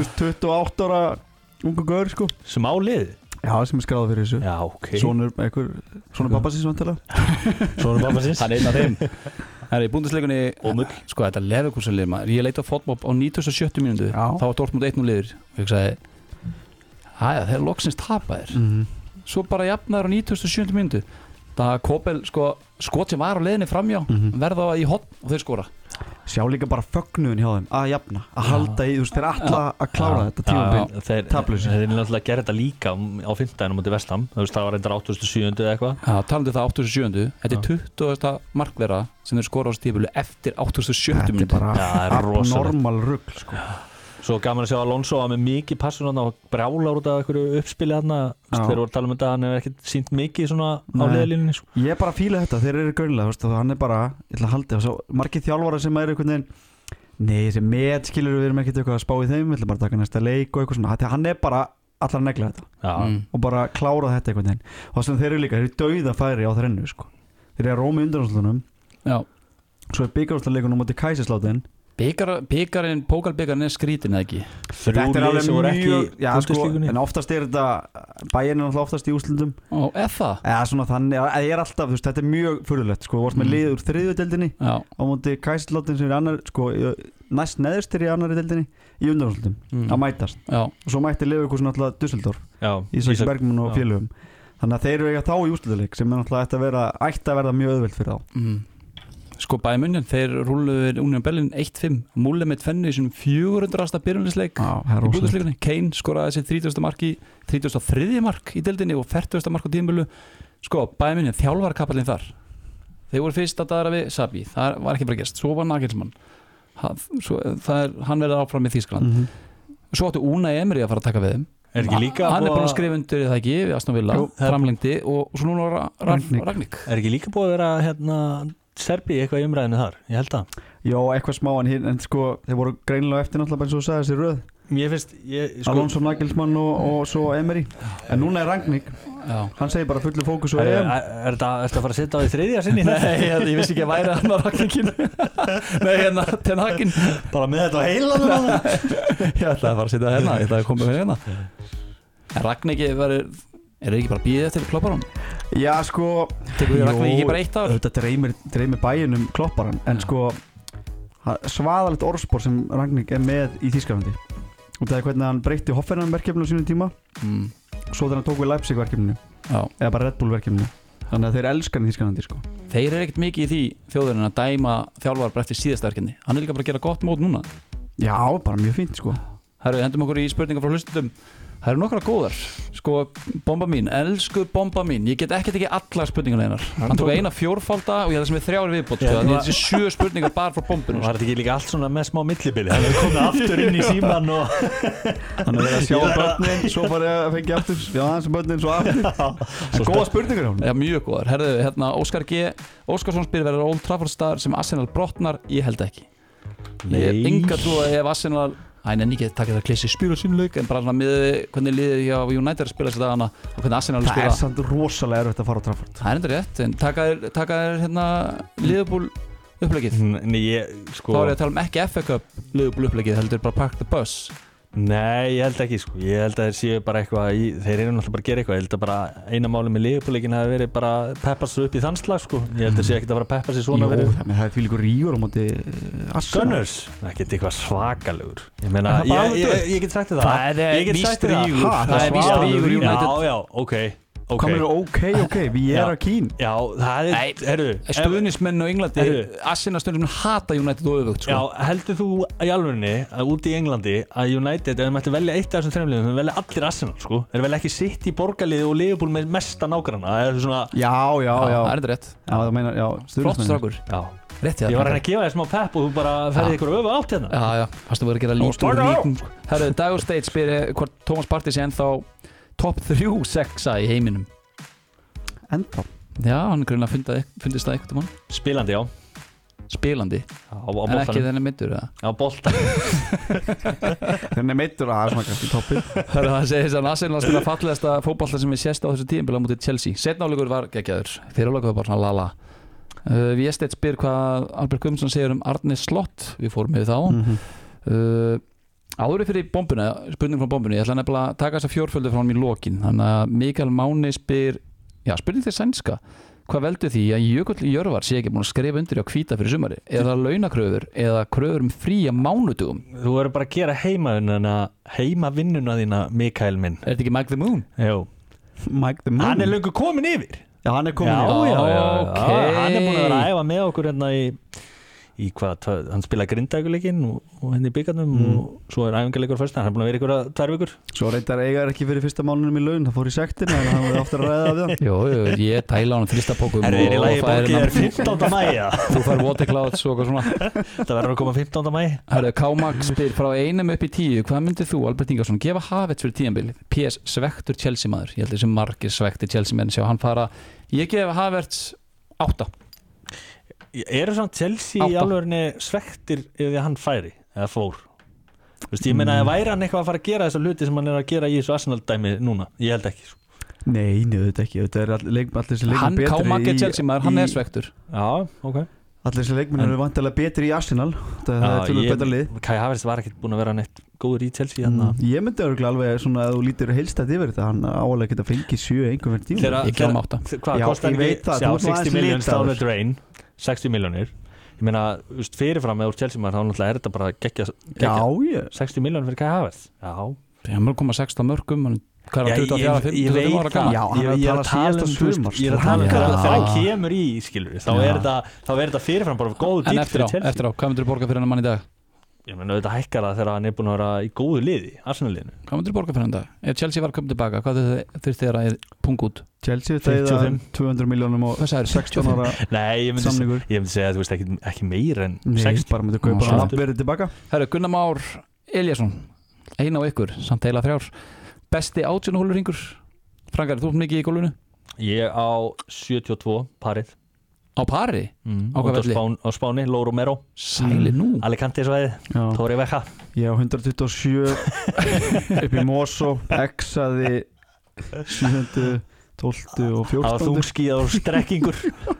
28 ára ungu gaur sko. Sem á lið? Já, sem er skráð fyrir þessu Já, ok Sonur pappasins vantilega Sonur pappasins Hann er einn af þeim Það er í búndisleikunni sko þetta Leverkusen-lið maður ég leita á fótmob á 97 mínútu þá var Dortmund 1-0 liður og ég sagði hæja þeir loksins tapaðir svo bara jafnaður á 97 mínútu það Kobel sko skot sem var á leiðinni framjá verða í hotn og þeir skora sjá líka bara fögnuðin hjá þeim að jafna að halda í þú veist þeir alltaf að klára þetta tímabil tablus þeir náttúrulega gera þetta líka á 5. á móti Vestham þú veist það var reyndar 87. eða eitthvað já talandi það 87. Þetta er 20. mark þeirra sem þeir skora á stífulu eftir 87 mínútu það er bara normal rugl sko Svo gaman að sjá Alonso að með mikið passun og brjálar út af einhverju uppspili þarna þeir voru að tala um þetta hann hefur ekkert sýnt mikið svona á liðalínunni sko. Ég er bara að fíla þetta, þeir eru gaurlega hann er bara, ég ætla að halda það margir þjálfara sem eru einhvern veginn nei, þessi met skilur við erum ekkert eitthvað að spá í þeim við ætlum bara að taka næsta leik og eitthvað svona hann er bara allar að negla þetta og bara klára þetta einhvern veginn og þess að þeir eru líka, þeir eru dauða færi á þrennu sko. Þeir eru að róma undanúrslitunum svo er bikarúrslitaleikunum á móti Kæsersláttinn Pókalbíkarinn er skrítin eða ekki Þetta er alveg mjög sko, en oftast er þetta Bayern er oftast í úrslitum eða svona þannig, ég er alltaf veist, þetta er mjög furðulegt, sko, vorst með lið úr 3. deildinni á móti Kæsersláttinn sem er annar, sko, næst neðstir í annari deildinni í undanúrslitum að mætast og svo mætti Leverkusen alltaf Düsseldorf Ísak Bergmann og félögum þannig að þeir eru eiga þá í úrslitaleik sem er alltaf ætti að verða mjög auðvelt fyrir þá Sko Bayern München, þeir rúluður Union Berlin 1-5 Múli með tvennu í svona 400. byrjunlisleik í búndisleikunni Kane skoraði sér 30. mark í 33. mark í deildinni og 40. mark á tímabölu Sko Bayern München, þjálfarkapallinn þar þeir voru fyrst að daðra við Sabi það var ekki bara gest, svo var Nagelsmann hann verður áfram með Þýskaland svo áttu Unai Emery að fara að taka við þeim hann er bara að skrifa undir það ekki við Aston Villa, framlengdi og svo núna Ragník Er ekki líka búið að vera Serbi eitthvað í umræðinu þar, ég held að Já, eitthvað smá, en sko þeir voru greinilega eftir náttúrulega eins og þú sagði þessi röð Mér finnst Alonso, Nagelsmann og svo Emery en núna er Ragník hann segir bara fullu fókus og Er þetta að fara að setja á því 3. sinni? Nei, ég vissi ekki að væri hann á Ragníkinu Nei, hérna, Ten Hagin bara með þetta á heilanum Ég ætlaði að fara að setja hérna, ég ætlaði að koma með hérna En Ragník Er það ekki bara bíðið eftir klopparan? Já, sko Tekur Ragník ekki bara 1 ár? Þetta dreymir Bayern klopparan en sko svaðalegt orðspor sem Ragník er með í Þýskalandi og það er hvernig hann breytti Hoffenheim-verkefninu á sínum tíma svo þegar hann tók við Leipzig-verkefninu eða bara Red Bull-verkefninu þannig að þeir elskar hann í Þýskalandi sko. Þeir ekkert mikið í því þjóðurinn að dæma þjálfar bara eftir síðasta verkefni. Hann líka bara að gera gott mót núna. Já, bara mjög fínt sko. Herru, hendum okkur í spurningar frá hlustendum. Það eru nokkra góðar. Sko, bomba mín, elsku bomba mín. Ég get ekkert ekki allar spurningar einar. Hann tók eina fjórfalda og ég það sem er 3 viðbót sko. Þannig þessi 7 spurningar bara frá bombinu. Var þetta ekki líka allt svona með smá millibili? Hann komið aftur inn í síman og hann verið að sjá börnin, svo farið að fengja aftur. Já, þessi börnin svo aftur. En góða spurningar hjá hann. Já, mjög góðar. Herðu, hérna Óskar G. Óskarsson spyr verður Old Trafford staður sem Arsenal brotnar. Ég held ekki. Ég hef enga trú að ef Arsenal en ekki taka það klessi spila sínleik en bara svona með hvernig liðið hjá United að spila þessi dagana og hvernig Arsenal spila. Það er samt rosalega erfitt að fara á Trafford. Það er enda rétt, en taka þér hérna Liverpool upplegið. Nei, sko þá er ég að tala um ekki FA Cup Liverpool upplegið, heldur bara Park the Bus. Nei, ég held ekki sko. Ég held að þeir séu bara eitthvað þeir eru náttúrulega bara að gera eitthvað. Ég held að bara eina máli með Liverpool-leikin hafi verið bara peppast upp í þann slag sko. Ég held að sé ekkert að fara að peppa sig svona verið. Jú, það er því líka rígur á móti Gunners. Það geti eitthvað svakalegur. Ég meina, ég get sagt það. Það er víst rígur. Það er víst rígur United. Já, ok. Komur ok, við erum kín. Já, það er stuðningsmenn á Englandi Arsenal stundum hata United og öfugt sko. Já, heldur þú í alvörunni að úti í Englandi að United, ef þeir mætti velja eitt af þessum 3 liðum, þeir velja allir Arsenal sko. Þeir velja ekki City, borgarliði og Liverpool með mesta nágranna. Svona Já. Það er þetta rétt. Já, það meina, já, flott strákur. Já. Rétt, ég var að gefa þér smá pepp og þú bara ferði ykkur öfu átt hérna. Já, fannst þú verið að gera lítið úr líkum. Herru, Dagur State spyr hvort Thomas Partey sé ennþá top 3 sexa í heiminum. Ennþá? Já, hann grunlega fundist það eitthvað mann. Spilandi, já. Spilandi? Já, en ekki þenni meittur, eða? Já, boltan. Þenni meittur, það er svona kannski toppið. Það segir þess að Arsenal spila fallegasta fótbolta sem við sést á þessu tímabili á móti Chelsea. Seinni hálfleikur var geggjaður. Fyrirhálfleikur var bara svona lala. Viestedt spyr hvað Albert Guðmundsson segir Arne Slott. Við fórum með þá. Áður fyrir spurning frá bombunni. Ég ætla nefnilega að taka þessa fjórföldu frá hann í lokin. Þannig að Mikael Máni spyr spurning til sænska. Hvað veldur því að Jökull Jörvar sé ekki búin að skrifa undir á hvíta fyrir sumari? Er það launakröfur eða kröfur fría mánudugum? Þú verður bara að gera heimavinnuna þína, Mikael minn. Er þetta ekki Mike the Moon? Jú. Mike the Moon? Hann er löngu komin yfir. Já, hann er komin yfir. Já, hann er búin að vera að æfa með okkur hérna í hvað, hann spilaði Grindavíkurleikinn og henni í byggarnum og svo er æfingarleikur fyrst, hann er búin að vera ykkur 2 vikur. Svo reyndar eigar ekki fyrir fyrsta mánuðum í laun, það fór í sektin en hann verið aftur að ræða við hann. Jú, ég tæla hann þristapókum og í lagi bókið er 15. maí. Þú fær waterclouds og eitthvað svona. Það verður að koma 15. maí. Herðu, K-Max spyr frá 1 upp í 10, hvað myndið þú, Albert Ingarsson, gefa Havertz fyrir 10-bil? PS svektur Chelsea maður, ég held þessi margir svektir Chelsea menn sjá hann fara. Ég gefa Havertz 8. Eru svona Chelsea í alvörinni svektir ef því að hann færi eða fór? Ég meina að væri hann eitthvað að fara að gera þessa hluti sem hann er að gera í þessu Arsenal dæmi núna? Ég held ekki. Nei, þetta ekki. Þetta er allir sem leikmenn betri í... Hann K-Max Chelsea maður, hann er svektur. Já, ok. Allir sem leikmenn eru vantilega betri í Arsenal. Það er tölvöld betra lið. Kai Havertz var ekkert búin að vera neitt góður í Chelsea. Ég myndi örugglega alveg svona að þú lítur heilstætt yfir þetta. Hann áalega geta fengið 7 einhver fyrir tíma. Ég gef 8. Hvað kostar ekki 60 miljónir stáður drain? 60 miljónir. Ég meina, fyrirfram með úr Chelsea maður, þá náttúrulega er þetta bara geggja 60 miljónir fyrir Kai Havertz. Já. Hann var að koma 16 mörgum, hvað er það, 24 ára gaman? Já, hann er að tala sumar. Ég er að tala þegar hann kemur í, skilur við, þá er þetta fyrirfram bara góð dýrt fyrir Chelsea. Eftir á, hvað myndir þú borga fyrir hennar mann í dag? Ég meina, auðvitað hækkar það þegar hann er búin að vera í góðu liði, Arsenal-liðinu. Hvað myndir þú borga fyrir hennar dag? Ef Chelsea var komið tilbaka, hvað þurfti þér að punga út? Chelsea það 200 miljónum og 16 ára samningur. Ég myndi segja að þú veist ekki meir en 60. Nei, bara myndi kaupa hann verið tilbaka. Herru, Gunnar Már Eliasson, eina á ykkur, samt heila 3. Besti 18 hólurringur. Frankar, þú mikið í gólfinu? Ég á 72 parið. Á pari? Á hvað velli? Á Spáni, Ló Romero. Sæli nú. Alicante svæði, Tóri Veja. Ég á 127 upp í Mosó, Exaði 7. 12. og 14. Það var þungskíðar og strekkingur.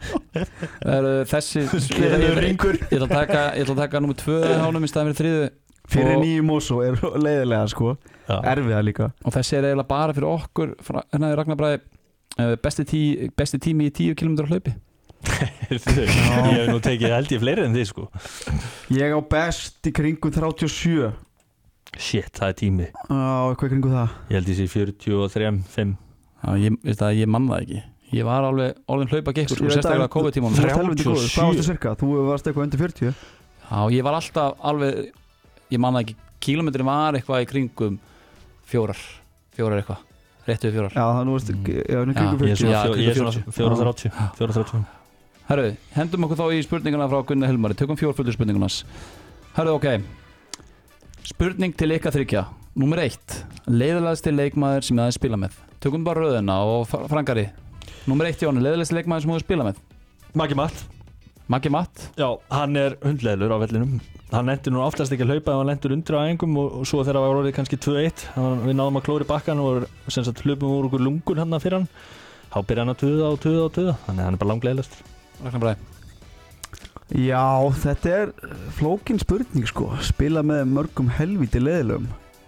Þessi ringur. Ég ætla að taka nummer 2 hánum í staðin fyrir 3. Fyrir 9 Mosó er leiðilega sko. Erfiða líka. Og þessi er eiginlega bara fyrir okkur. Ragnar Bragi, besti tími í 10 km hlaupi. Ég hef nú tekið held ég fleiri en þið sko. Ég á best í kringum 37. Shit, það er tími. Hvað kringu það? Ég held ég sé 43-5. Já, ég man það ekki. Ég var alveg orðin hlaupa gekkur sko, sérstaklega COVID-tímanum. Þú varst helviti góður, hvað varstu cirka? Þú varst eitthvað undir 40? Já, ég var alltaf alveg, ég man það ekki, kílómetrin var eitthvað í kringum 4 eitthvað, rétt við 4. Já, þannig varst kringum 40. Ég er svona 430. Herru, hendum okkur þá í spurninguna frá Gunnar Hilmari, tökum 4 fullu spurningunas. Herru, ok, spurning til ykkar þriggja. Númer 1, leiðilegasti leikmaður sem þið spila með. Tökum bara röðina og Frankari. Númer 1, Jóni, leiðilegasti leikmaður sem þið spila með. Maggi Matt. Já, hann er hundleiðlur á vellinum. Hann lendur nú oftast ekki að hlaupa ef hann lendur undir á æfingum og svo þegar það var orðið kannski 2-1 við náðum að klóra í bakkan og sem sagt hlupum úr okkur lungun hann fyrir hann. Þá byrja hann að tuða. Þannig hann er bara langleiðilegast. Ragnar Bragi. Já, þetta er flókin spurning sko. Spila með mörgum helvíti leiðilegum.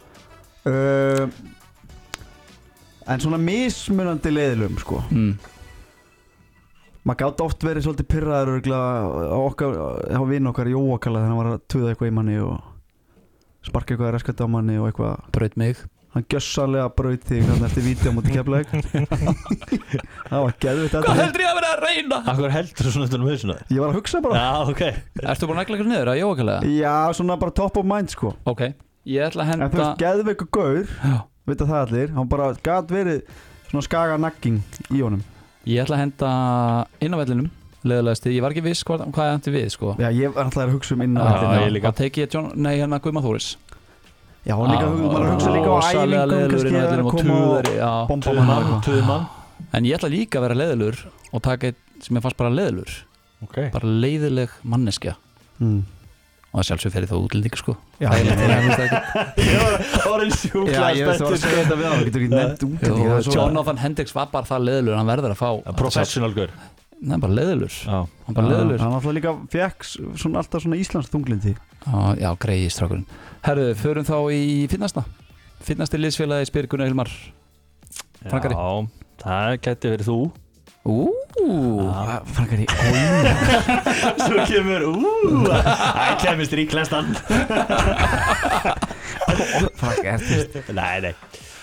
En svona mismunandi leiðilegum sko. Maður gátt oft verið svolítið pirraður á vinn okkar Jóakalla þegar hann var að tuða eitthvað í manni og sparka eitthvað raskat á manni og eitthvað. Braut mig. Hann gjössalega braut þig eftir víti á móti Keflavík. Það var geðvitt. Hvað heldur ég að vera að reyna? Akkur heldur þú svona eftir hausinu? Ég var að hugsa bara. Já, ok. Ertu búin að negla ykkur niður að Jóakalla? Já, svona bara top of mind sko. Ok, ég ætla að henda. En þú veist, geðveikur gaur, vita það allir. Hann bara gat verið svona skaga nagging í honum. Ég ætla að henda inn á vellinum, leiðilegasti. Ég var ekki viss hvað ég hendi við sko. Já, ég var alltaf að hugsa inn á vellinum. Það teki ég Guðmann Þóris. Já, maður hugsa líka á æfingum kannski að koma og bomba mann. En ég ætla líka að vera leiðilegur og taka eitt sem ég fannst bara leiðilegur. Okay. Bara leiðileg manneskja. Og það sjálfsög fer í þá útlendingu sko. Já, það var einn sjúklega spenntur. Já, ég veist að skilja þetta við á, það getur ekki nefnt útlendingu. Jonathan Hendricks var bara það leiðilegur, hann verður að fá. Professional gaur. Nei, bara leiðilegur. Hann bara leiðilegur. Hann alltaf líka fekk alltaf svona Íslands þunglindi. Já, greiði strákurinn. Herru, förum þá í fitnessna. Fitness til liðsfélagi spyr Gunnar Hilmar. Frankari. Já, það gæti verið þú. Frankari. Svo kemur það kemur stríklestan. Frankari. Nei.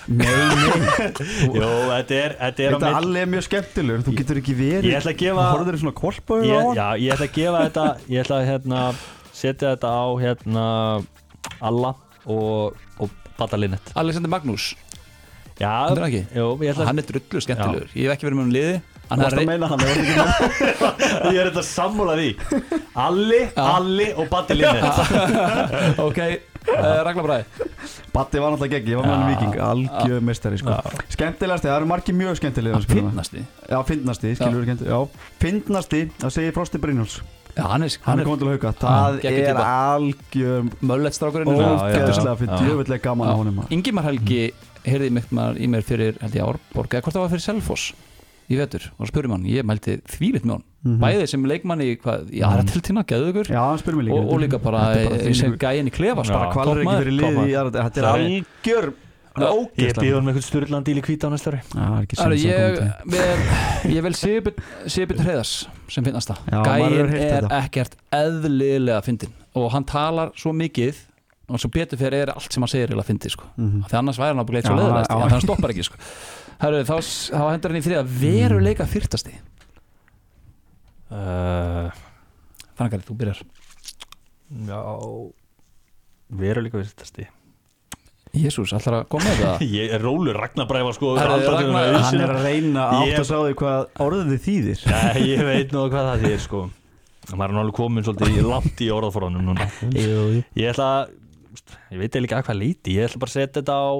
Jó, þetta allir er mjög skemmtilegur. Þú getur ekki verið. Ég ætla að gefa horfður svona hvolpa Já, ég ætla að gefa þetta. Ég ætla að setja þetta á Alla og Badda Linnet. Alexander Magnús. Já, hann er drullu skemmtilegur. Ég hef ekki verið með liði. Hann er að meina hann. Ég er þetta sammála því. Alli og Baddi Linnet. Ok, Ragnar Bragi. Baddi var náttúrulega gegn, ég var með hann Víking. Algjör meistari sko. Skemmtilegasti, það eru margir mjög skemmtilegir. Fyndnasti. Já, fyndnasti, skilur við kennt. Já, fyndnasti, það segir Frosti Brynjólfs. Já, hann er komið til að hauka. Það er algjör Mölletstrákurinn. Ógeðslega fynd, jöfnlega gaman á honum. Ingimar Helgi heyrði í mér fyrir, held ég, Árborg, eða hvort það var fyrir Selfoss í vetur, og það spurði mann, ég mælti þvílitt með hann, bæði sem leikmanni í aðra tiltína, geðugur, já, hann spurði mig líka, og líka bara sem gæinn í klefa, bara kvalur ekki fyrir liði, þetta er algjör Ég býður með eitthvað Sturlandíl í Hvítá næsta ári. Ég vel Sigurbjörn Hreiðars sem finnast það. Gæinn er ekkert eðlilega fyndinn og hann talar svo mikið og svo betur fyrir allt sem hann segir eða fyndi sko. Þegar annars væri hann ábyggilega eitt svo leiðilegast en hann stoppar ekki sko. Herru, þá hendur hann í þriða veruleika fyrtasti. Frankari, þú byrjar. Já, veruleika fyrtasti. Jésús, ætlar að koma með það? Ég er rólur, Ragnar Bræfa sko. Hann er að reyna átt að sá því hvað orðið þýðir. Nei, ég veit nú hvað það þýðir sko. Maður er náttúrulega komin svolítið langt í orðaforðanum núna. Ég ætla að, ég veit ekki að hvað líti, ég ætla bara að setja þetta á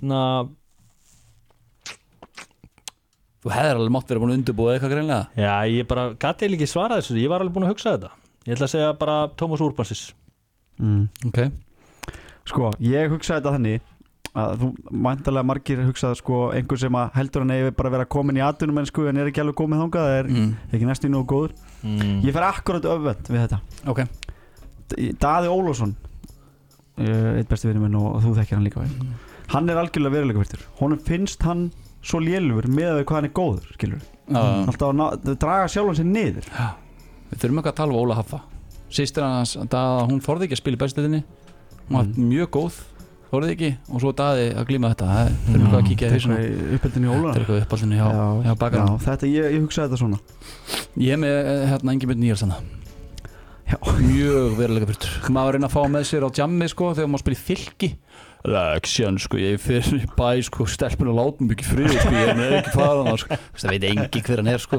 Þú hefðir alveg mátt verið búin að undirbúa eitthvað greinlega. Já, ég bara gæti ekki svara þessu, ég var alveg búin að hugsa þetta. Ég ætla að segja bara Tómas Úrbansis. Ok. Sko, ég hugsaði þetta þannig að þú mæntalega margir hugsaði sko einhver sem að heldur hann eigi bara að vera komin í atvinnumennsku en er ekki alveg komið þangað, það er ekki næstu nógu góður. Ég fer akkurat öfvend við þetta. Ok. Daði Ólafsson, eitt besti vinur minn og þú þekkir hann líka. Hann er algjörlega veruleikafirrtur. Honum finnst hann svo lélugur með hvað hann er góður, skilur. Alltaf að draga sjálfan sér niður. Við þurfum ekki að tala um Óla Haffa. Systir hans, hún þorði ekki að spila í bestuðinni. Hún var mjög góð voruð þið ekki? Og svo Daði að glíma þetta. Það er eitthvað að kíkja í hausinn. Uppbyldin í Óla. Þetta er eitthvað uppbyldin hjá bakaranum. Já, þetta, ég hugsaði þetta svona. Ég er með Ingibjörn Níelsson. Já. Mjög verulega byrtur. Maður var að reyna að fá með sér á jammi sko þegar maður spila í Fylki. Leksjan sko, ég fyrir í bæ sko, stelpun og látum ekki frið sko, ég er ekki farað hann sko. Það veit engi hver hann er sko.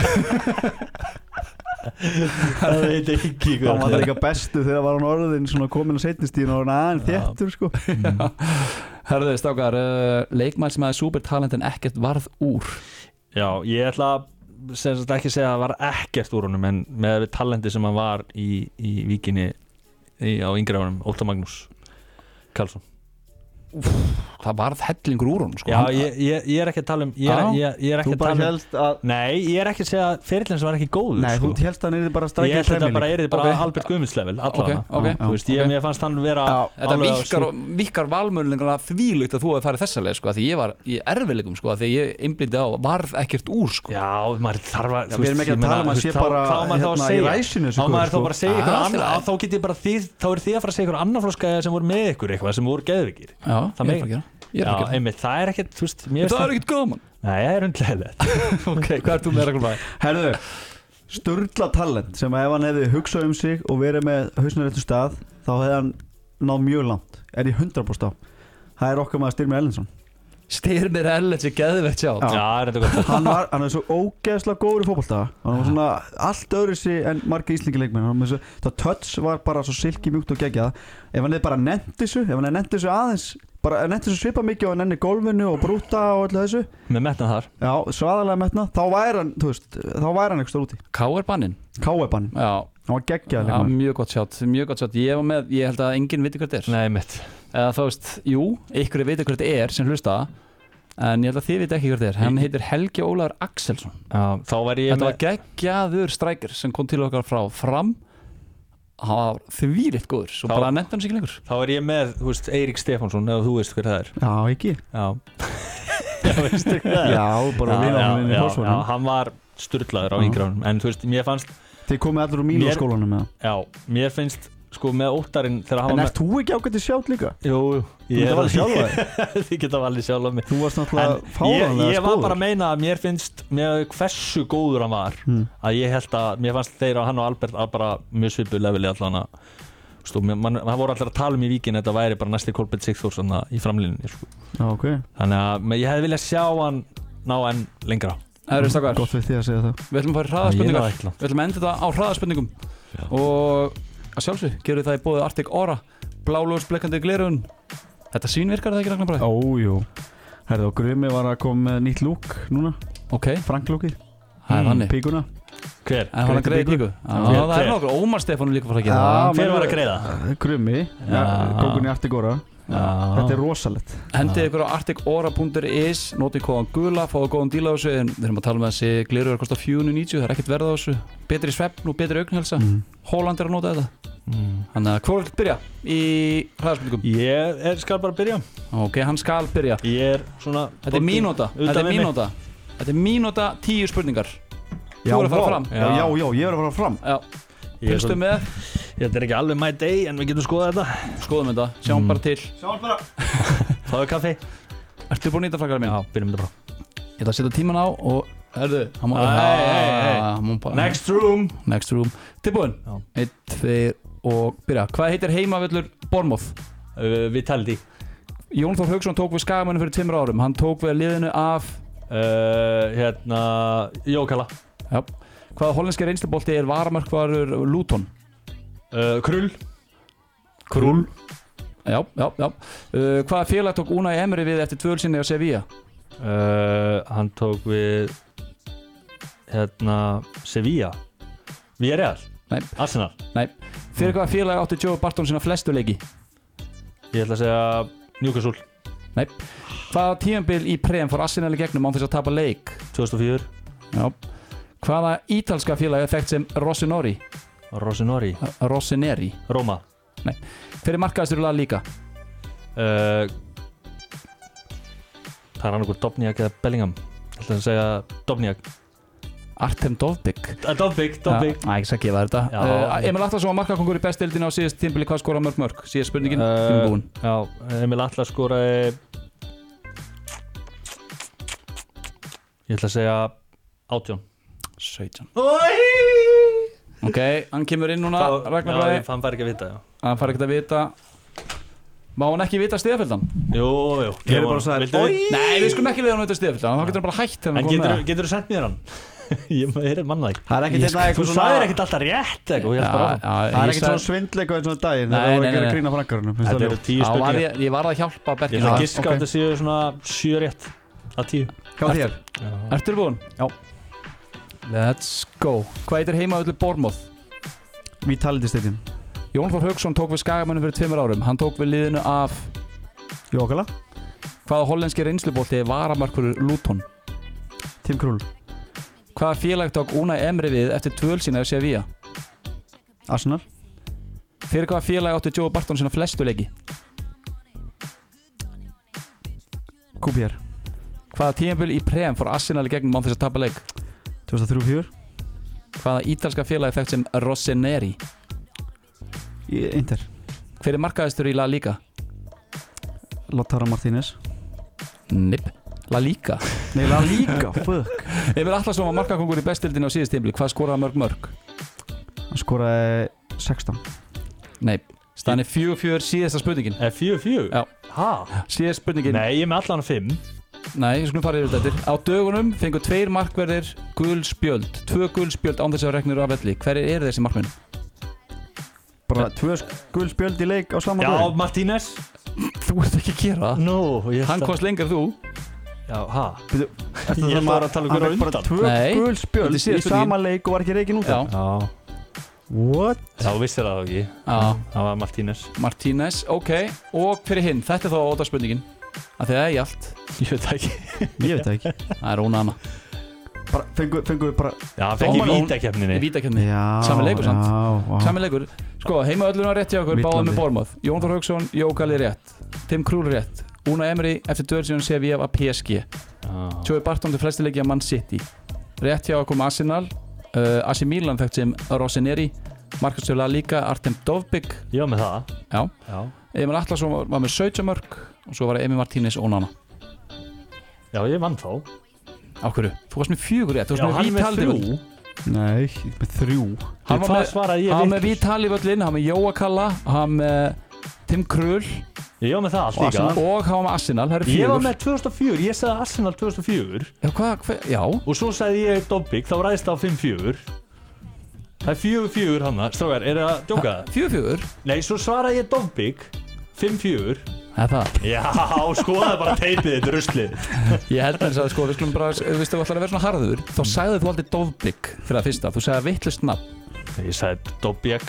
Það veit ekki hver hann var það líka bestu þegar var hann orðin svona komin á seinnistíðin og hann aðeins þéttur sko. Herðu stákar, leikmann sem aðeins supertalent en ekkert varð úr. Já, ég ætla ekki að segja að það var ekkert úr honum en með talenti sem hann var í Víkinni á yngri árum, Óttar Magnús Karlsson. Það varð hellingur úr honum sko. Já, ég er ekki að tala um ég er ekki þú að bara tala um helst að nei, ég er ekki að segja að ferillinn sem var ekki góður nei, sko. þú helst að hann er bara Ég strækja held þetta bara Albert Guðmunds level allavega. Ok. Þú veist, mér fannst hann vera Þetta víkkar valmöðulegna þvílugt að þú hefði farið þessa leið sko, því ég var í erfiðleikum sko, því ég einblíndi á varð ekkert úr sko. Já, maður þarf að við erum ekki að tala um að sé bara hérna í ræsinu þá maður þá bara segja ykkur annar þá get ég bara þá er þið að fara að segja ykkur annar flokka sem voru með ykkur eitthvað sem voru geðvikir Já, einmitt, það er ekkert, þú veist það er ekkert gaman. Nei, það er undlegilegt Ok, hvað ert þú með reglum? Herðu, sturla talent sem ef hann hefði hugsað sig og verið með hausinn á réttum stað þá hefði hann náð mjög langt er ég 100% á það er okkar maður Styrmir Erlendsson Styrmir Erlendsson er geðveikt sjá Já, þetta er gott hann er svo ógeðslega góður í fótbolta hann var svona allt öðruvísi en margir íslenski leikmenn það touch var bara svo silki mjúkt og geggjað ef hann hefði bara nennt þessu aðeins bara nefndi svo svipa mikið og hann nenni golfinu og brúta og öllu þessu með metnað þar já, svaðalega metnað þá væri hann, þú veist, eitthvað stór úti K.R.-bannin já, hann var geggjað já, mjög gott sjátt ég held að enginn viti hvað þetta er nei, mitt eða þú veist, jú, ykkur viti hvað þetta er sem hlusta en ég held að þið viti ekki hvað þetta er hann heitir Helgi Ólafur Axelsson já, þá var ég þetta var geggjaður strækir sem kom til okkar frá Fram hann var þvílitt góður svo bara nefndi hann sig ekki lengur þá er ég með, þú veist, Eirík Stefánsson ef þú veist hver það er já, ekki já, veistu hvað það er já, bara vinarinn í Fossvoginum hann var sturlaður á yngri en þú veist, mér fannst þið komið allir úr mínu skólanum með já, mér finnst sko með Óttarinn en ert þú ekki ágætt sjátt líka? Jú, þú geta valið sjálfa þið geta valið sjálfa mig þú varst náttúrulega fáránlega ég var bara að meina að mér finnst með hversu góður hann var að ég held að mér fannst þeir að hann og Albert að bara mjög svipuð leveli allan að það voru allir að tala um í Víkin þetta væri bara næsti Kolbeinn Sigþórs í framlínunni sko. okay. þannig að ég hefði viljað sjá hann ná enn lengra gott við því að segja það við ætlum að fara í hraðaspurningar við ætlum að enda þetta á hraðaspurningum og að sjálfsög, gerðu það í bóði Arctic Aura blálósblekkandi glerun þetta svínvirkar það ekki Ragnar Bragi? Ójú, herðu og Grumi var að koma með nýtt lúk núna Frank lúki, píkuna hver? En hann að greiða píku? Það er nokkur, Ómar Stefánu líka fara að gera hver var að greiða? Grumi, kókunni Arctic Aura þetta er rosalegt hendið ykkur á arcticora.is notið kóðan gula, fáðu góðan díl á þessu en við erum að tala með þessi glerur kostar 490 það er ekkert verð á þessu, betri svefn og betri augnhelsa Holland er að nota þetta þannig að hvað vil byrja í hraðaspurningum? Ég skal bara byrja ok, hann skal byrja ég er svona þetta er mínúta 10 spurningar þú er að fara fram já, ég er að fara fram fylgstu með þetta er ekki alveg my day en við getum skoðað þetta skoðum þetta, sjáum bara til fáðu kaffi ertu búin að nýta flakkara mín? já, byrjum þetta bara ég ætla að setja tíman á og herðu next room tilbúin 1, 2 og byrja hvað heitir heimavöllur Bournemouth? Vitality Jón Þór Hauksson tók við Skagamönnum fyrir 2 árum hann tók við liðinu af Jókala já hvaða hollenski reynslubolti er varamarkvarður Luton? Krull já hvaða félag tók Unai Emery við eftir dvöl sinni á Sevilla? Hann tók við Sevilla Villarreal? Nei. Arsenal? Nei. Fyrir hvaða félag átti Joe Barton sína flestu leiki? Ég ætla að segja Newcastle. Nei. Hvaða tímabil í Prem fór Arsenal í gegnum án þess að tapa leik? 2004. Já. Hvaða ítalska félag er þekkt sem Rossoneri? Roma. Nei. Hver er markaðastur í La Liga? Það er annarkur Dubnjak eða Bellingham. Ég ætla að segja Dubnjak. Artem Dovbyk. Dovbyk Ekki að gefa þetta. Emil Atlason var markakongur í bestdeildinni á síðast tímabili. Hvað skoraði mörg? Síðast spurningin, búin. Já, Emil Atlas skoraði ég ætla að segja 18 17. Oi! Ok, hann kemur inn núna, Ragnar Bragi. Já, hann fær ekki að vita, já. Hann fær ekki að vita. Má hann ekki vita stigafjöldan? Jú. Ég er bara að segja Nei, við skulum ekki leiða hann vita stigafjöldan. Þá getur hann bara hætt En getur þú sendt mér hann? Ég er manna ekki. Það er ekkert þetta Þú sagðir ekkert alltaf rétt eitthvað. Það er ekkert svona svindleika eins og daginn. Það er að gera grína frankarunum. Þetta eru 10 spurningar. Ég var að hjálpa Berki. Ég ætla að giska á þetta séu svona 7 rétt af 10. Hvað þér? Ertu búinn? Já. Let's go. Hvað heitir heimavöllur Bournemouth? Vitality Stadium. Jón Þór Hauksson tók við Skagamönnum fyrir 2 árum. Hann tók við liðinu af Jókala. Hvaða hollenski reynslubolti er varamarkvörður Luton? Tim Krul. Hvaða félag tók Unai Emery við eftir dvöl sína í Sevilla? Arsenal. Fyrir hvaða félag átti Joe Barton sína flestu leiki? QPR. Hvaða tímabil í Prem fór Arsenal í gegnum án þess að tapa leik? 2003-04. Hvaða ítalska félag þekkt sem Rossoneri? Inter. Hver er markaðistur í La Liga? Lautaro Martínez. Nipp. La Liga. Nei, La Liga, fuck. Emil Atlason var markakongur í bestdeildinni á síðast tímabili. Hvað skoraði mörg? Hann skoraði 16. Nei, staðan er 4-4 síðasta spurningin. 4-4? Já. Hæ? Síðasta spurningin. Nei, ég er með allan 5. Nei, ég skulum fara yfir þetta. Á dögunum fengu 2 markverðir gul spjöld. 2 gul spjöld án þess að reknir af velli. Hverjir eru þessi markmenn? Bara 2 gul spjöld í leik á saman Já, Martínez. Þú ert ekki að gera það. Nú, Hann komst lengur þú. Já, hæ? Ég var að tala um hverju bara undan. 2 Nei, gul spjöld þetta er síðasta í sama leik og var ekki reikin út af. Já. What? Já, vissir það ekki. Já. Það var Martínez. Martínez, ok. Og fyrir hinn, þetta er þá óta spurningin. Að það er í allt. Ég veit það ekki. Ég veit það ekki. Það er ónana. Bara, fengu bara... Já, hann fengi Dómarinn- vítakeppninni. Vítakeppni. Já. Sami leikur samt. Já. Sami leikur. Sko, heima ölluna rétt hjá okkur, Villandi. báðum með Bournemouth. Jón Þór Hauksson, Jókali rétt. Tim Krul rétt. Unai Emery eftir dvöl sína Sevilla af PSG. Joey Barton til flesti leiki af Man City. Rétt hjá okkur með Arsenal. AC Milan þekkt sem Rossoneri. Markastjóri La Liga, Artem Dovbyk. Ég var með það. Já. Emil Atlason var með 17 mörg og svo var Emil Martínez og Onana. Já, ég vann þá. Á hverju? Þú varst með 4 rétt. Þú Já, varst hann með Vitaldi 3. Nei, með 3. Hann var Hvað með, svaraði ég hann með vitlaust? Vitali völlin, hann með Jóakalla, hann með Tim Krul Ég var með það allt líka. og hann var með Arsenal. Það eru 4. Ég var með 2004, ég sagði Arsenal 2004. Já, já. Og svo sagði ég Dovbyk, þá ræðist það á 5-4. Það er 4-4 hann. Strákar, er það að djóka það? 4-4? Nei, svo svaraði ég Dovbyk 5-4. Það er það. Já, skoðaði bara teipið þetta ruslið. Ég held með þess að sko, við skulum bara, ef þú ætlar að vera svona harður, þá sagði þú aldrei Dovbyk fyrir það fyrsta. Þú sagði vitlaust nafn. Ég sagði Dovbyk.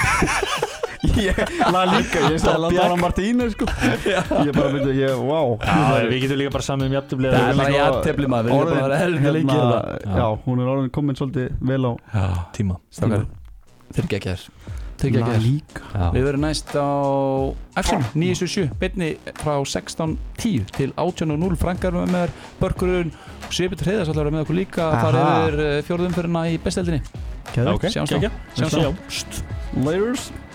La Liga, ég sagði Lautaro Martínez sko. Ég bara myndi, wow. Já, við getum líka bara saman um jafntefli. Það er bara jafntefli maður, við erum bara að vera helga lengi hérna. Já, hún er orðin komin svolítið vel á tíma. Strákar, þeir ekki þér. La Liga. Við verum næst á F7 977 beinni frá 16:10 til 18:0. Frankar með þér, Börkurinn og Sibit Hreiðars allar með okkur líka að fara yfir 4. umferðina í besteldinni. Ok, Sjáumst þá. Sjáumst. Laters.